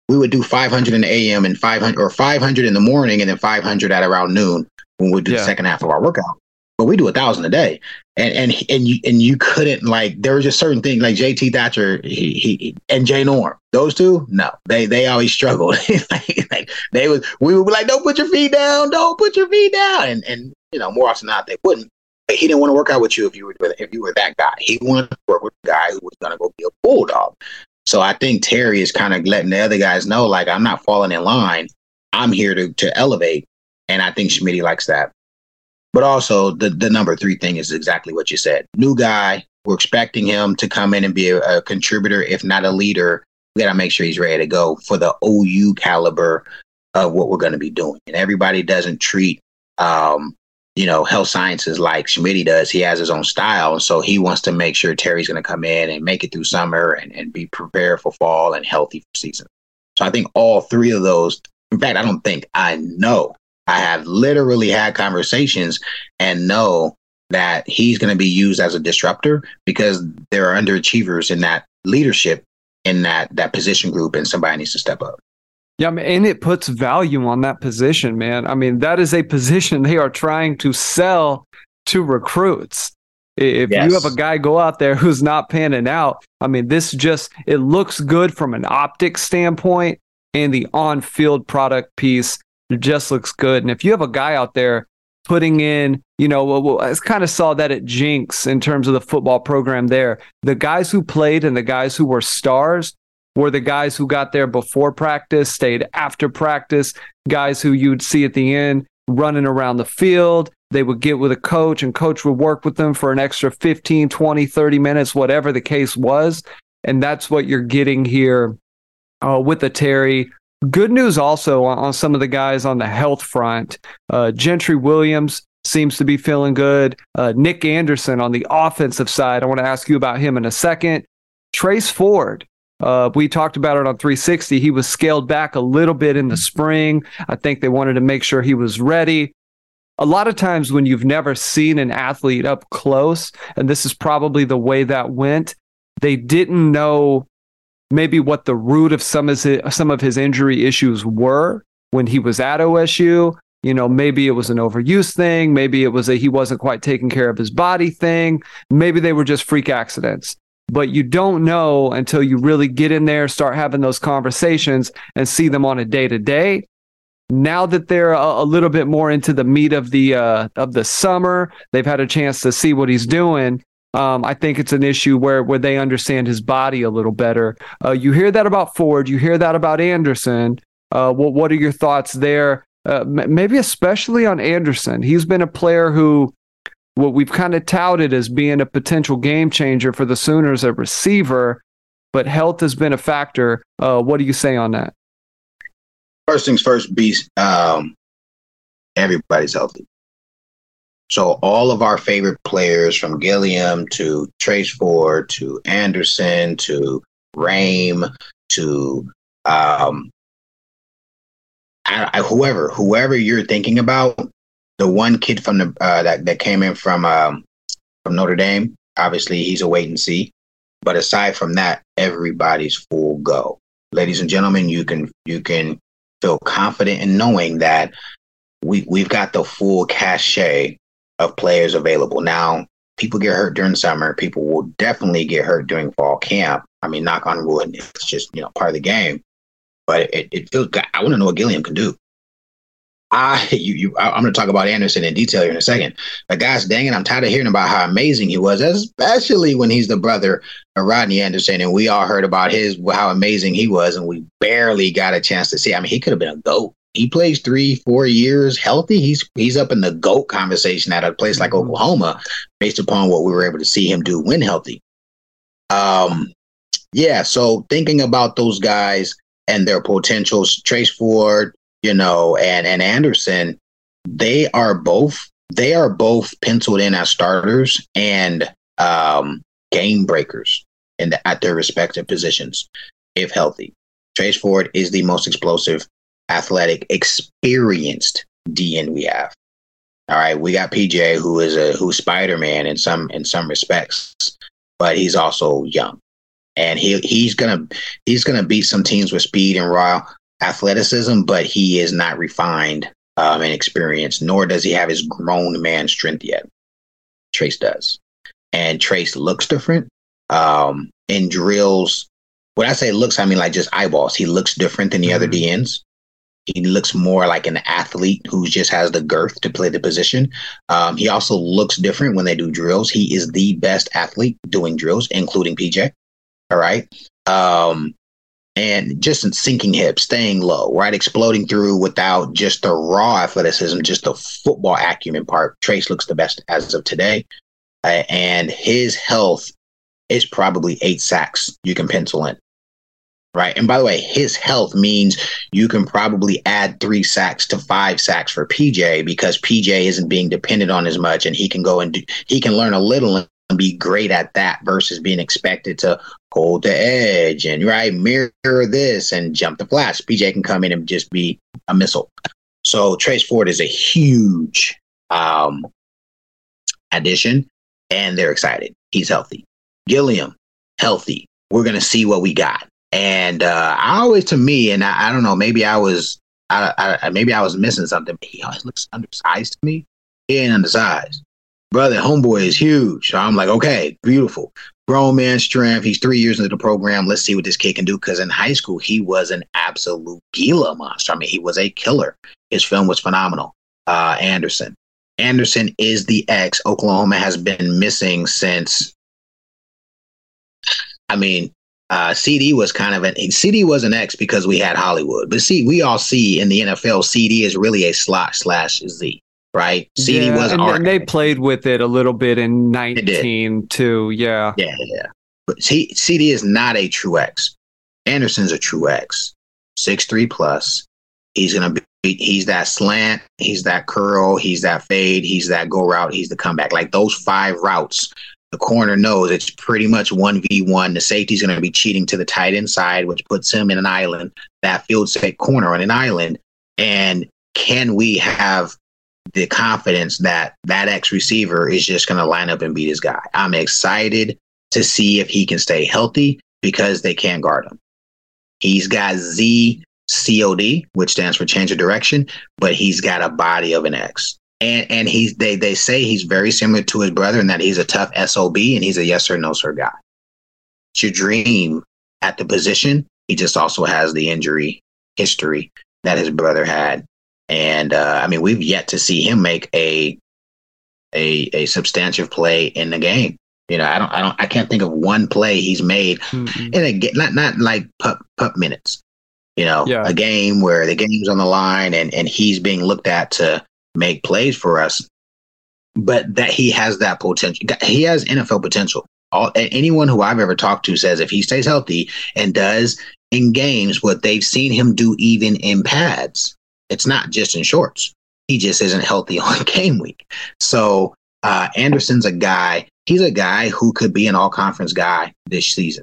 we would do five hundred in the A M and five hundred or five hundred in the morning and then five hundred at around noon when we do yeah. the second half of our workout. But we do a thousand a day, and and and you and you couldn't like there were just certain things like J T Thatcher he, he and Jay Norm, those two no they they always struggled. like, like they was we would be like, don't put your feet down, don't put your feet down, and and you know more often than not they wouldn't. But he didn't want to work out with you if you were if you were that guy. He wanted to work with a guy who was gonna go be a bulldog. So I think Terry is kind of letting the other guys know like I'm not falling in line. I'm here to to elevate, and I think Schmitty likes that. But also the, the number three thing is exactly what you said. New guy, we're expecting him to come in and be a, a contributor, if not a leader. We got to make sure he's ready to go for the O U caliber of what we're going to be doing. And everybody doesn't treat, um, you know, health sciences like Schmitty does. He has his own style. And so he wants to make sure Terry's going to come in and make it through summer and, and be prepared for fall and healthy for season. So I think all three of those, in fact, I don't think I know. I have literally had conversations and know that he's going to be used as a disruptor because there are underachievers in that leadership, in that that position group, and somebody needs to step up.
Yeah, I mean, and it puts value on that position, man. I mean, that is a position they are trying to sell to recruits. If yes. you have a guy go out there who's not panning out, I mean, this just, it looks good from an optics standpoint, and the on-field product piece it just looks good. And if you have a guy out there putting in, you know, well, I kind of saw that at Jinx in terms of the football program there. The guys who played and the guys who were stars were the guys who got there before practice, stayed after practice, guys who you'd see at the end running around the field. They would get with a coach and coach would work with them for an extra fifteen, twenty, thirty minutes, whatever the case was. And that's what you're getting here uh, with the Terry. Good news also on, on some of the guys on the health front. Uh, Gentry Williams seems to be feeling good. Uh, Nick Anderson on the offensive side. I want to ask you about him in a second. Trace Ford. Uh, we talked about it on three sixty. He was scaled back a little bit in the spring. I think they wanted to make sure he was ready. A lot of times when you've never seen an athlete up close, and this is probably the way that went, they didn't know maybe what the root of some of his, some of his injury issues were when he was at O S U. You know, maybe it was an overuse thing. Maybe it was a he wasn't quite taking care of his body thing. Maybe they were just freak accidents. But you don't know until you really get in there, start having those conversations and see them on a day-to-day. Now that they're a, a little bit more into the meat of the uh, of the summer, they've had a chance to see what he's doing. Um, I think it's an issue where where they understand his body a little better. Uh, you hear that about Ford. You hear that about Anderson. Uh, what what are your thoughts there? Uh, m- maybe especially on Anderson. He's been a player who what we've kind of touted as being a potential game changer for the Sooners at receiver, but health has been a factor. Uh, what do you say on that?
First things first, Beast. Um, everybody's healthy. So all of our favorite players, from Gilliam to Trace Ford to Anderson to Rame to um, I, I, whoever, whoever you're thinking about, the one kid from the uh, that that came in from um, from Notre Dame. Obviously, he's a wait and see. But aside from that, everybody's full go. Ladies and gentlemen, you can you can feel confident in knowing that we we've got the full cachet of players available. Now, people get hurt during summer. People will definitely get hurt during fall camp. I mean, knock on wood, it's just, you know, part of the game. But it, it feels, I want to know what Gilliam can do. I, you, you, I'm going to talk about Anderson in detail here in a second. But guys, dang it, I'm tired of hearing about how amazing he was, especially when he's the brother of Rodney Anderson. And we all heard about his, how amazing he was. And we barely got a chance to see. I mean, he could have been a GOAT. He plays three, four years healthy. He's he's up in the GOAT conversation at a place like Oklahoma, based upon what we were able to see him do when healthy. Um, yeah. So thinking about those guys and their potentials, Trace Ford, you know, and and Anderson, they are both they are both penciled in as starters and um, game breakers in the, at their respective positions, if healthy. Trace Ford is the most explosive, athletic, experienced D N we have. All right, we got P J, who is a who's Spider-Man in some in some respects, but he's also young. and he he's gonna he's gonna beat some teams with speed and raw athleticism, but he is not refined um, and experienced, nor does he have his grown man strength yet. Trace does, and Trace looks different um, in drills. When I say looks, I mean like just eyeballs. He looks different than the mm-hmm. other D Ns. He looks more like an athlete who just has the girth to play the position. Um, he also looks different when they do drills. He is the best athlete doing drills, including P J. All right. Um, and just in sinking hips, staying low, right? Exploding through without just the raw athleticism, just the football acumen part. Trace looks the best as of today. Uh, and his health is probably eight sacks you can pencil in. Right. And by the way, his health means you can probably add three sacks to five sacks for P J because P J isn't being dependent on as much, and he can go and do, he can learn a little and be great at that versus being expected to hold the edge and right mirror this and jump the flats. P J can come in and just be a missile. So Trace Ford is a huge um, addition, and they're excited. He's healthy. Gilliam, healthy. We're going to see what we got. And uh, I always, to me, and I, I don't know, maybe I was, I, I, maybe I was missing something. But he always looks undersized to me. He ain't undersized, brother. Homeboy is huge. So I'm like, okay, beautiful, grown man strength. He's three years into the program. Let's see what this kid can do. Because in high school, he was an absolute Gila monster. I mean, he was a killer. His film was phenomenal. Uh, Anderson, Anderson is the X Oklahoma has been missing since. I mean. Uh, C D was kind of an C D was an X because we had Hollywood, but see, we all see in the N F L, C D is really a slot slash Z, right? C D
yeah,
was
and,
our,
and they played with it a little bit in nineteen too. Yeah,
yeah, yeah. But C, C D is not a true X. Anderson's a true X, six three plus. He's gonna be. He's that slant. He's that curl. He's that fade. He's that go route. He's the comeback. Like those five routes. The corner knows it's pretty much one v one. The safety's going to be cheating to the tight end side, which puts him in an island, that field safe corner on an island. And can we have the confidence that that X receiver is just going to line up and beat his guy? I'm excited to see if he can stay healthy because they can't guard him. He's got Z C O D, which stands for change of direction, but he's got a body of an X. And and he's they they say he's very similar to his brother in that he's a tough S O B and he's a yes sir, no sir guy. It's your dream at the position. He just also has the injury history that his brother had. And uh, I mean, we've yet to see him make a a a substantive play in the game. You know, I don't I don't I can't think of one play he's made mm-hmm. in a not not like pup pup minutes. You know, yeah. a game where the game's on the line and and he's being looked at to make plays for us, but that he has that potential. He has N F L potential. All anyone who I've ever talked to says if he stays healthy and does in games what they've seen him do, even in pads, it's not just in shorts. He just isn't healthy on game week. So uh, Anderson's a guy. He's a guy who could be an all conference guy this season.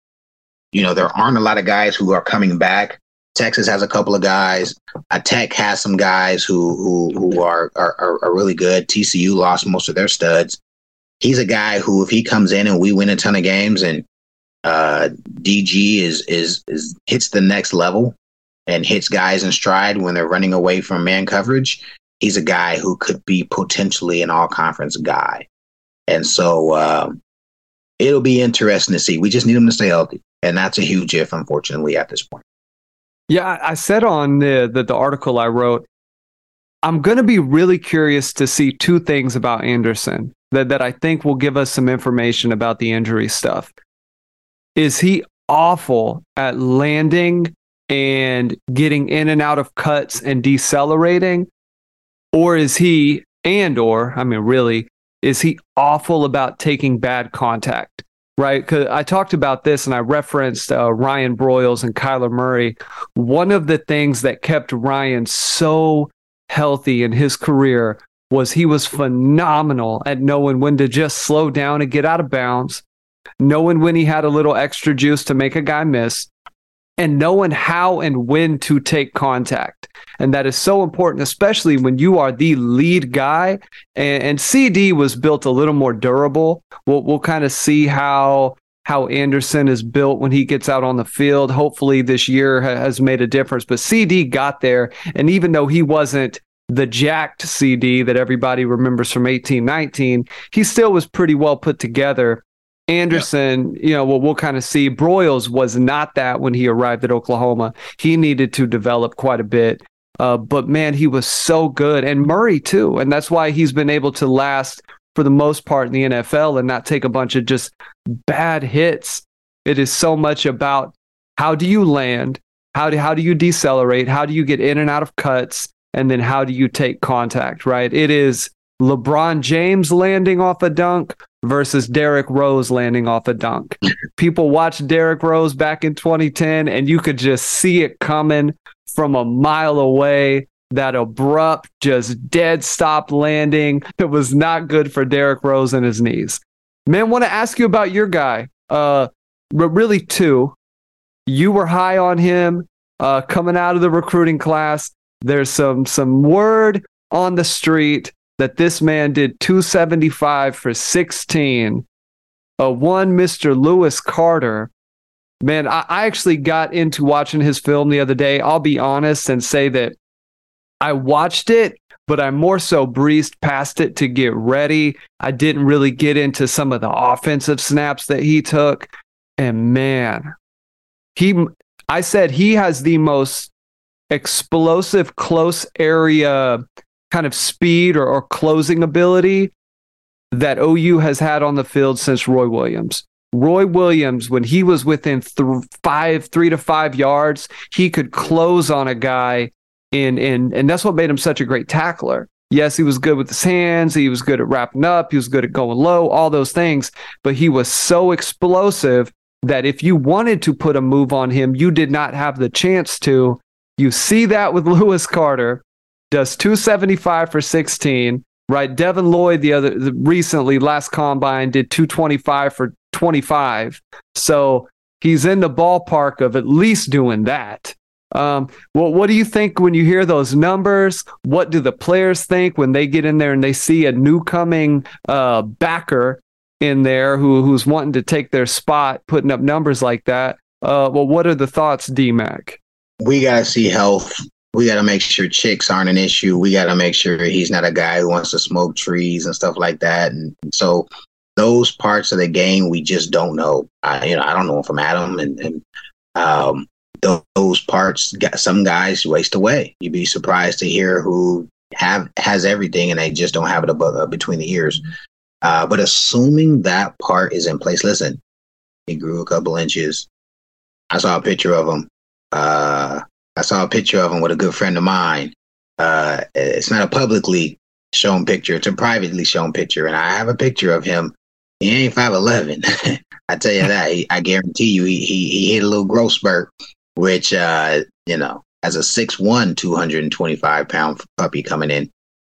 You know, there aren't a lot of guys who are coming back. Texas has a couple of guys. Uh, Tech has some guys who who who are, are are really good. T C U lost most of their studs. He's a guy who, if he comes in and we win a ton of games, and uh, D G is is is hits the next level and hits guys in stride when they're running away from man coverage, he's a guy who could be potentially an all conference guy. And so uh, it'll be interesting to see. We just need him to stay healthy, and that's a huge if, unfortunately, at this point.
Yeah, I said on the, the, the article I wrote, I'm going to be really curious to see two things about Anderson that, that I think will give us some information about the injury stuff. Is he awful at landing and getting in and out of cuts and decelerating? Or is he, and or, I mean, really, is he awful about taking bad contact? Right, because I talked about this and I referenced uh, Ryan Broyles and Kyler Murray. One of the things that kept Ryan so healthy in his career was he was phenomenal at knowing when to just slow down and get out of bounds, knowing when he had a little extra juice to make a guy miss, and knowing how and when to take contact. And that is so important, especially when you are the lead guy. And, and C D was built a little more durable. We'll, we'll kind of see how how Anderson is built when he gets out on the field. Hopefully this year ha- has made a difference. But C D got there, and even though he wasn't the jacked C D that everybody remembers from eighteen nineteen, he still was pretty well put together. Anderson, yeah. you know, well, we'll kind of see. Broyles was not that when he arrived at Oklahoma. He needed to develop quite a bit. Uh, but, man, he was so good. And Murray, too. And that's why he's been able to last for the most part in the N F L and not take a bunch of just bad hits. It is so much about how do you land, how do, how do you decelerate, how do you get in and out of cuts, and then how do you take contact, right? It is LeBron James landing off a dunk versus Derrick Rose landing off a dunk. People watched Derrick Rose back in twenty ten, and you could just see it coming from a mile away. That abrupt, just dead stop landing. It was not good for Derrick Rose and his knees. Man, want to ask you about your guy. Uh, but really two. You were high on him uh, coming out of the recruiting class. There's some some word on the street that this man did two seventy-five for sixteen. Uh, one Mister Lewis Carter. Man, I, I actually got into watching his film the other day. I'll be honest and say that I watched it, but I more so breezed past it to get ready. I didn't really get into some of the offensive snaps that he took. And man, he, I said he has the most explosive close area kind of speed or, or closing ability that O U has had on the field since Roy Williams. Roy Williams, when he was within th- five, three to five yards, he could close on a guy. In, in, and that's what made him such a great tackler. Yes, he was good with his hands. He was good at wrapping up. He was good at going low, all those things. But he was so explosive that if you wanted to put a move on him, you did not have the chance to. You see that with Lewis Carter, does two seventy-five for sixteen, right? Devin Lloyd, the other the, recently, last combine, did two twenty-five for twenty-five. So he's in the ballpark of at least doing that. Um, well, what do you think when you hear those numbers? What do the players think when they get in there and they see a new coming uh, backer in there who who's wanting to take their spot, putting up numbers like that? Uh, well, what are the thoughts, D-Mac?
We got to see health. We got to make sure chicks aren't an issue. We got to make sure he's not a guy who wants to smoke trees and stuff like that. And so those parts of the game, we just don't know. I, you know, I don't know from Adam and, and um, those parts, some guys waste away. You'd be surprised to hear who have has everything and they just don't have it above uh, between the ears. Uh, but assuming that part is in place, listen, he grew a couple inches. I saw a picture of him. Uh, I saw a picture of him with a good friend of mine. Uh, it's not a publicly shown picture; it's a privately shown picture, and I have a picture of him. He ain't five eleven. I tell you that. He, I guarantee you, he, he he hit a little growth spurt. Which, uh, you know, as a six one, two hundred twenty-five pound puppy coming in,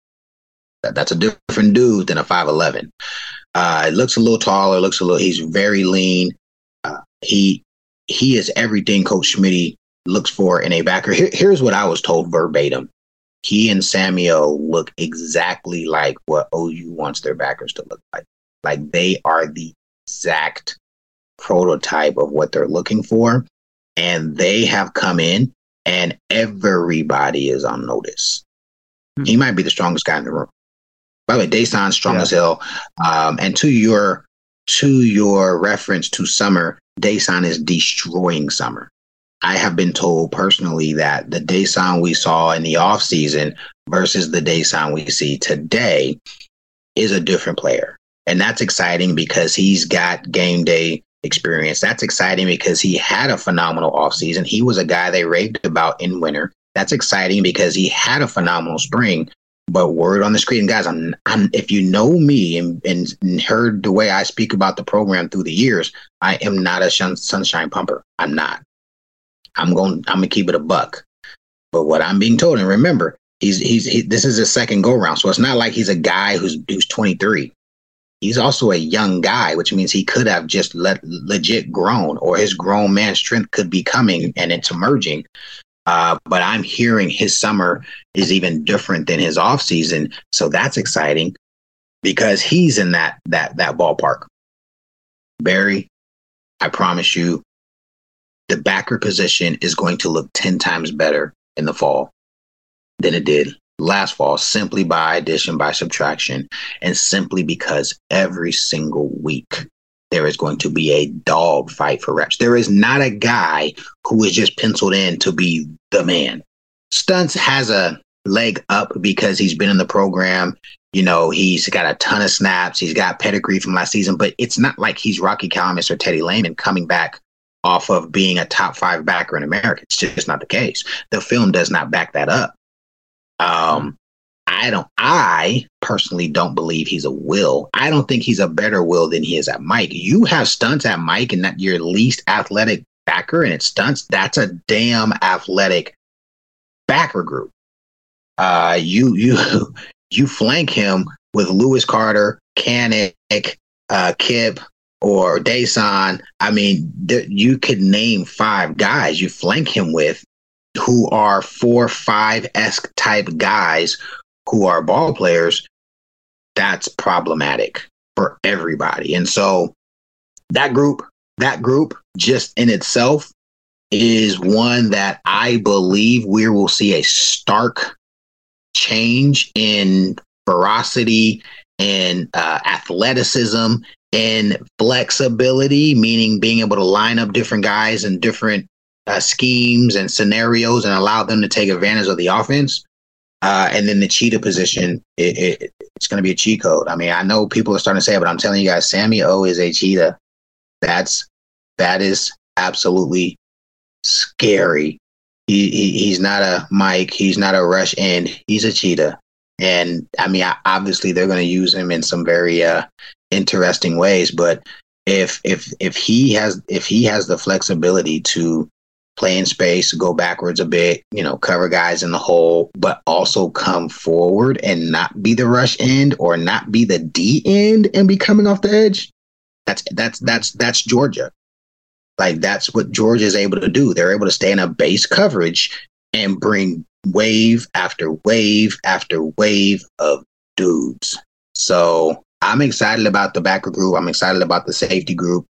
that, that's a different dude than a five eleven. Uh, it looks a little taller, looks a little, he's very lean. Uh, he he is everything Coach Schmitty looks for in a backer. Here, here's what I was told verbatim. He and Samuel look exactly like what O U wants their backers to look like. Like they are the exact prototype of what they're looking for. And they have come in and everybody is on notice. Hmm. He might be the strongest guy in the room. By the way, Dason's strong yeah. as hell. Um, and to your to your reference to Summer, Dason is destroying Summer. I have been told personally that the Dason we saw in the offseason versus the Dason we see today is a different player. And that's exciting because he's got game day experience. That's exciting because he had a phenomenal offseason. He was a guy they raved about in winter. That's exciting because he had a phenomenal spring. But word on the street, and guys, I'm, I'm if you know me and, and, and heard the way I speak about the program through the years, I am not a shun, sunshine pumper. I'm not. I'm going. I'm gonna keep it a buck. But what I'm being told, and remember, he's he's he, this is his second go round, so it's not like he's a guy who's who's twenty-three. He's also a young guy, which means he could have just let, legit grown, or his grown man strength could be coming and it's emerging. Uh, but I'm hearing his summer is even different than his off season, so that's exciting because he's in that that that ballpark. Barry, I promise you, the backer position is going to look ten times better in the fall than it did last fall, simply by addition, by subtraction, and simply because every single week there is going to be a dog fight for reps. There is not a guy who is just penciled in to be the man. Stunts has a leg up because he's been in the program. You know, he's got a ton of snaps. He's got pedigree from last season, but it's not like he's Rocky Kalamis or Teddy Lehman coming back off of being a top five backer in America. It's just not the case. The film does not back that up. Um, I don't, I personally don't believe he's a Will. I don't think he's a better Will than he is at Mike. You have Stunts at Mike and that your least athletic backer and it's Stunts. That's a damn athletic backer group. Uh, you, you, you flank him with Lewis Carter, Kanik, uh, Kip, or Dason. I mean, th- you could name five guys you flank him with who are four, five-esque type guys who are ball players. That's problematic for everybody. And so that group, that group just in itself is one that I believe we will see a stark change in ferocity and uh, athleticism and flexibility, meaning being able to line up different guys in different uh, schemes and scenarios and allow them to take advantage of the offense. Uh, and then the cheetah position, it, it, it's going to be a cheat code. I mean, I know people are starting to say it, but I'm telling you guys, Sammy O is a cheetah. That's, that is absolutely scary. He, he He's not a Mike. He's not a rush end. He's a cheetah. And I mean, I, obviously they're going to use him in some very uh, interesting ways. But if if if he has if he has the flexibility to play in space, go backwards a bit, you know, cover guys in the hole, but also come forward and not be the rush end or not be the D end and be coming off the edge, that's that's that's that's Georgia. Like that's what Georgia is able to do. They're able to stay in a base coverage and bring wave after wave after wave of dudes. So I'm excited about the backer group. I'm excited about the safety group.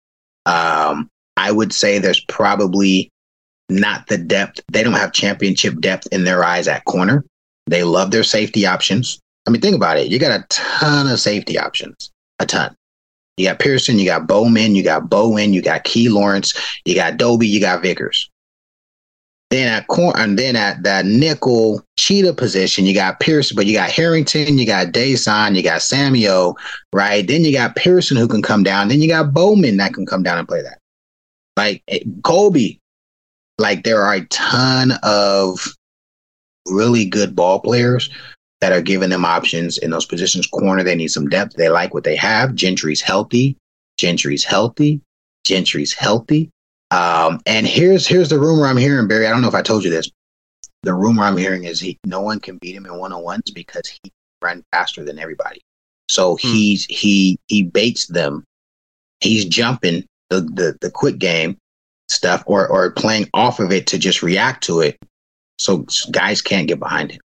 Um, I would say there's probably not the depth. They don't have championship depth in their eyes at corner. They love their safety options. I mean, think about it. You got a ton of safety options, a ton. You got Pearson, you got Bowman, you got Bowen, you got Key Lawrence, you got Dobie, you got Vickers. Then at corner, and then at that nickel cheetah position, you got Pearson, but you got Harrington, you got Dason, you got Samuel, right? Then you got Pearson who can come down. Then you got Bowman that can come down and play that. Like Colby, like there are a ton of really good ball players that are giving them options in those positions. Corner, they need some depth. They like what they have. Gentry's healthy. Gentry's healthy. Gentry's healthy. Um, and here's here's the rumor I'm hearing, Barry. I don't know if I told you this. The rumor I'm hearing is he no one can beat him in one-on-ones because he runs faster than everybody. So hmm. he's he he baits them. He's jumping the, the the quick game stuff or or playing off of it to just react to it. So guys can't get behind him.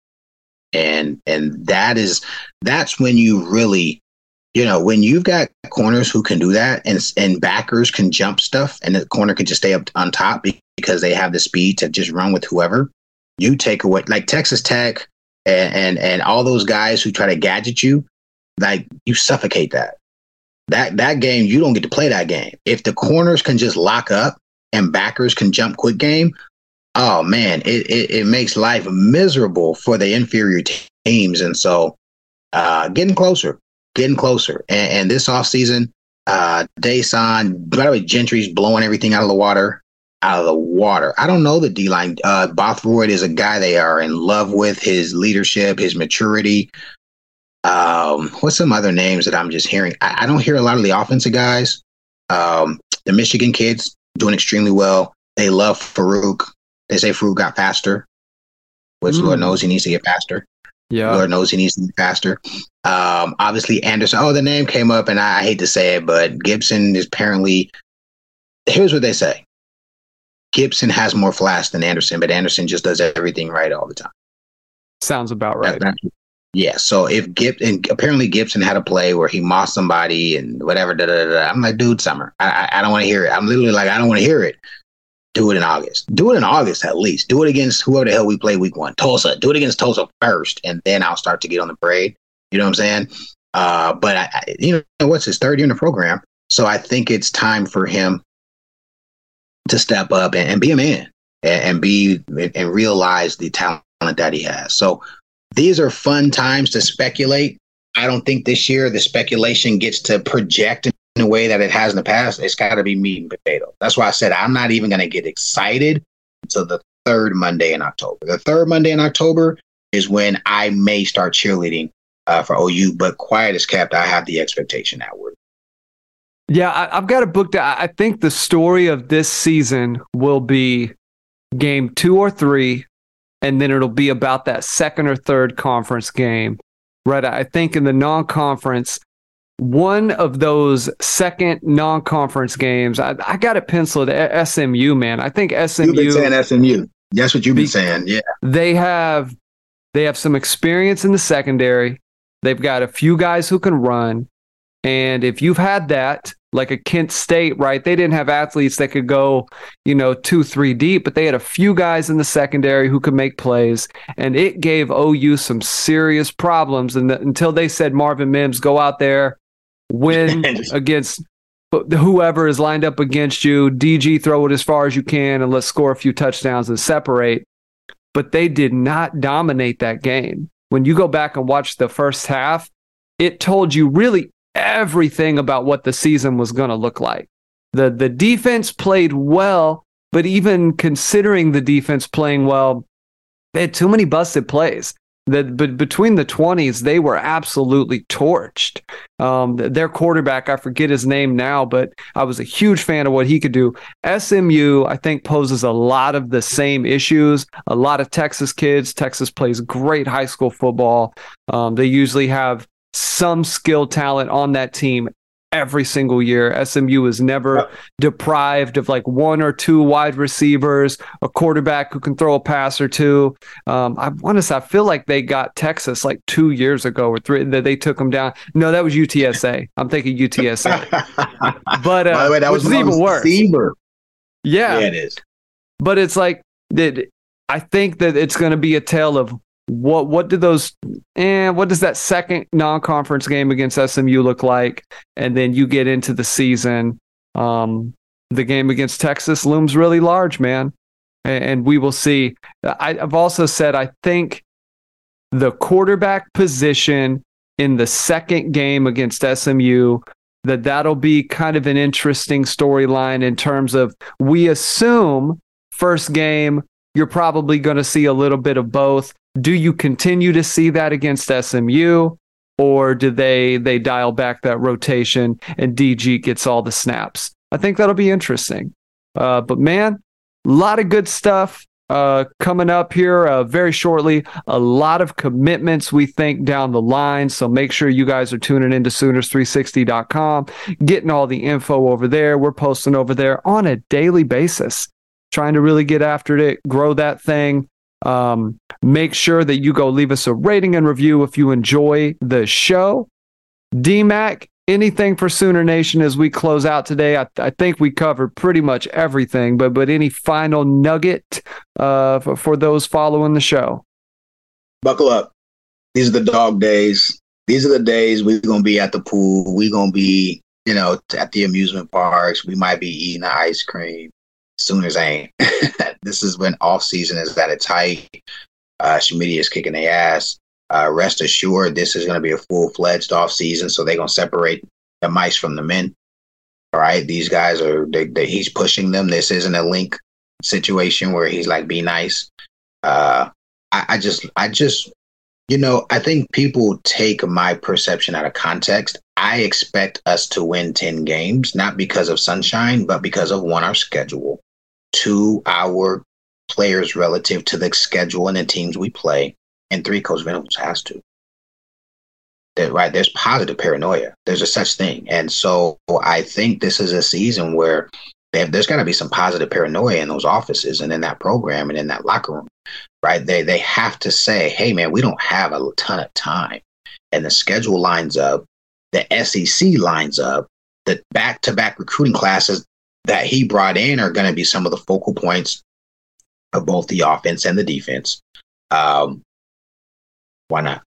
And and that is that's when you really, you know, when you've got corners who can do that and and backers can jump stuff and the corner can just stay up on top because they have the speed to just run with whoever, you take away like Texas Tech and and, and all those guys who try to gadget you, like you suffocate that. That that game, you don't get to play that game. If the corners can just lock up and backers can jump quick game, oh man, it, it, it makes life miserable for the inferior teams. And so uh, getting closer, getting closer. And, and this offseason, uh, Dason, by the way, Gentry's blowing everything out of the water, out of the water. I don't know the D-line. Uh, Bothroyd is a guy they are in love with, his leadership, his maturity. Um, what's some other names that I'm just hearing? I, I don't hear a lot of the offensive guys. Um, the Michigan kids doing extremely well. They love Farouk. They say Farouk got faster, which mm. Lord knows he needs to get faster. Yeah, Lord knows he needs to get faster. Um, obviously, Anderson. Oh, the name came up, and I, I hate to say it, but Gibson is apparently. Here's what they say: Gibson has more flash than Anderson, but Anderson just does everything right all the time.
Sounds about right.
That, that's, Yeah. So if Gibson, apparently Gibson had a play where he mossed somebody and whatever. Da, da, da, da. I'm like, dude, Summer, I, I, I don't want to hear it. I'm literally like, I don't want to hear it. Do it in August. Do it in August at least. Do it against whoever the hell we play week one. Tulsa. Do it against Tulsa first, and then I'll start to get on the parade. You know what I'm saying? Uh, but I, I, you know, what's his third year in the program? So I think it's time for him to step up and, and be a man and, and be and realize the talent that he has. So these are fun times to speculate. I don't think this year the speculation gets to project in a way that it has in the past. It's got to be meat and potato. That's why I said I'm not even going to get excited until the third Monday in October. The third Monday in October is when I may start cheerleading uh, for O U, but quiet as kept, I have the expectation outward.
Yeah, I, I've got it booked. I think the story of this season will be game two or three, and then it'll be about that second or third conference game. Right? I think in the non-conference, one of those second non-conference games, I, I got it penciled at S M U, man. I think S M U.
You've been saying S M U. That's what you've been saying, yeah.
They have, they have some experience in the secondary. They've got a few guys who can run. And if you've had that, like a Kent State, right? They didn't have athletes that could go, you know, two, three deep, but they had a few guys in the secondary who could make plays. And it gave O U some serious problems. And the, until they said, Marvin Mims, go out there, win against whoever is lined up against you. D G, throw it as far as you can, and let's score a few touchdowns and separate. But they did not dominate that game. When you go back and watch the first half, it told you really everything about what the season was going to look like. The the defense played well, but even considering the defense playing well, they had too many busted plays. The, but between the twenties, they were absolutely torched. Um, their quarterback, I forget his name now, but I was a huge fan of what he could do. S M U, I think, poses a lot of the same issues. A lot of Texas kids. Texas plays great high school football. Um, they usually have some skill talent on that team every single year. S M U is never deprived of like one or two wide receivers, a quarterback who can throw a pass or two. Um, I want to say, I feel like they got Texas like two years ago or three that they took them down. No, that was U T S A. I'm thinking U T S A. But uh,
by the way, that was
even worse.
Receiver.
Yeah.
yeah, it is.
But it's like that. I think that it's going to be a tale of What what did those and eh, what does that second non-conference game against S M U look like? And then you get into the season. Um, the game against Texas looms really large, man. And, and we will see. I, I've also said I think the quarterback position in the second game against S M U, that that'll be kind of an interesting storyline in terms of, we assume first game you're probably going to see a little bit of both. Do you continue to see that against S M U, or do they they dial back that rotation and D G gets all the snaps? I think that'll be interesting. Uh, but man, a lot of good stuff uh, coming up here uh, very shortly. A lot of commitments, we think, down the line. So make sure you guys are tuning into Sooners three sixty dot com, getting all the info over there. We're posting over there on a daily basis, trying to really get after it, grow that thing. Um, make sure that you go leave us a rating and review if you enjoy the show. D-Mac, anything for Sooner Nation as we close out today? I, I think we covered pretty much everything, but but any final nugget uh, for, for those following the show?
Buckle up. These are the dog days. These are the days we're going to be at the pool. We're going to be, you know, at the amusement parks. We might be eating the ice cream. Sooners ain't. This is when off season is at its height. Uh, Schmidt is kicking their ass. Uh, rest assured, this is going to be a full fledged off season. So they're going to separate the mice from the men. All right, these guys are. They, they, he's pushing them. This isn't a Link situation where he's like, be nice. Uh, I, I just, I just, you know, I think people take my perception out of context. I expect us to win ten games, not because of sunshine, but because of, one, our schedule, two, our players relative to the schedule and the teams we play, and three, Coach Venables has to. That, right, there's positive paranoia. There's a such thing. And so I think this is a season where they have, there's got to be some positive paranoia in those offices and in that program and in that locker room, right? They they have to say, hey, man, we don't have a ton of time. And the schedule lines up, the S E C lines up, the back-to-back recruiting classes that he brought in are going to be some of the focal points of both the offense and the defense. Um, why not?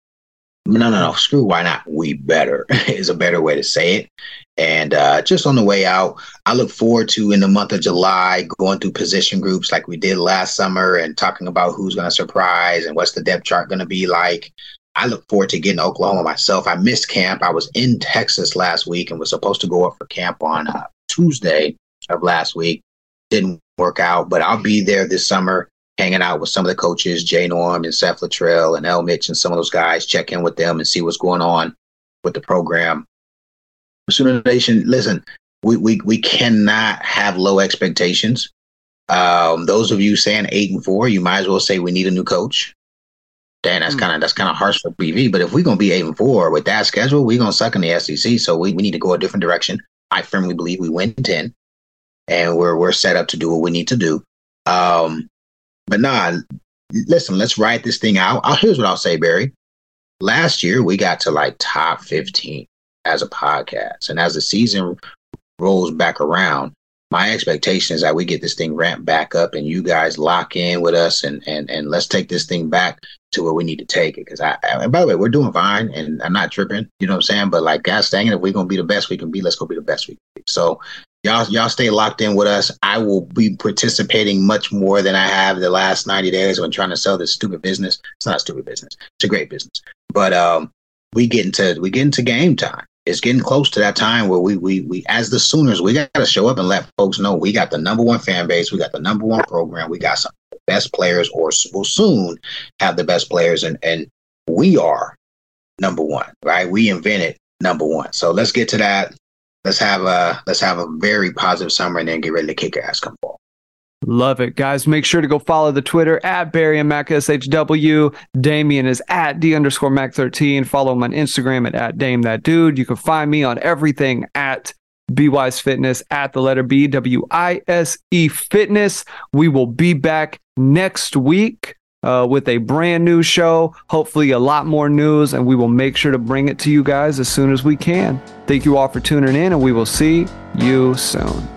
No, no, no. Screw why not? We better is a better way to say it. And uh, just on the way out, I look forward to in the month of July going through position groups like we did last summer and talking about who's going to surprise and what's the depth chart going to be like. I look forward to getting to Oklahoma myself. I missed camp. I was in Texas last week and was supposed to go up for camp on uh, Tuesday of last week. Didn't work out, but I'll be there this summer, hanging out with some of the coaches, Jay Norm and Seth Luttrell and El Mitch and some of those guys, check in with them and see what's going on with the program. Sooner Nation, listen, we, we, we cannot have low expectations. Um, those of you saying eight and four, you might as well say we need a new coach. Dan, that's kind of that's kind of harsh for B V. But if we're gonna be eight and four with that schedule, we're gonna suck in the S E C. So we, we need to go a different direction. I firmly believe we win ten, and we're we're set up to do what we need to do. Um, but nah, listen, let's write this thing out. I'll, here's what I'll say, Barry. Last year we got to like top fifteen as a podcast, and as the season rolls back around, my expectation is that we get this thing ramped back up and you guys lock in with us and and and let's take this thing back to where we need to take it. Because I, I and by the way, we're doing fine and I'm not tripping, you know what I'm saying? But like God's saying, if we're gonna be the best we can be, let's go be the best we can be. So y'all y'all stay locked in with us. I will be participating much more than I have the last ninety days when trying to sell this stupid business. It's not a stupid business, it's a great business. But um we get into we get into game time. It's getting close to that time where we, we, we, as the Sooners, we got to show up and let folks know we got the number one fan base. We got the number one program. We got some of the best players, or will soon have the best players. And, and we are number one, right? We invented number one. So let's get to that. Let's have a, let's have a very positive summer and then get ready to kick ass come fall.
Love it, guys. Make sure to go follow the Twitter at Barry and Mac S H W. Damian is at D underscore Mac thirteen. Follow him on Instagram at, at Dame That Dude. You can find me on everything at B Wise Fitness, at the letter B, W I S E Fitness. We will be back next week uh, with a brand new show. Hopefully a lot more news, and we will make sure to bring it to you guys as soon as we can. Thank you all for tuning in, and we will see you soon.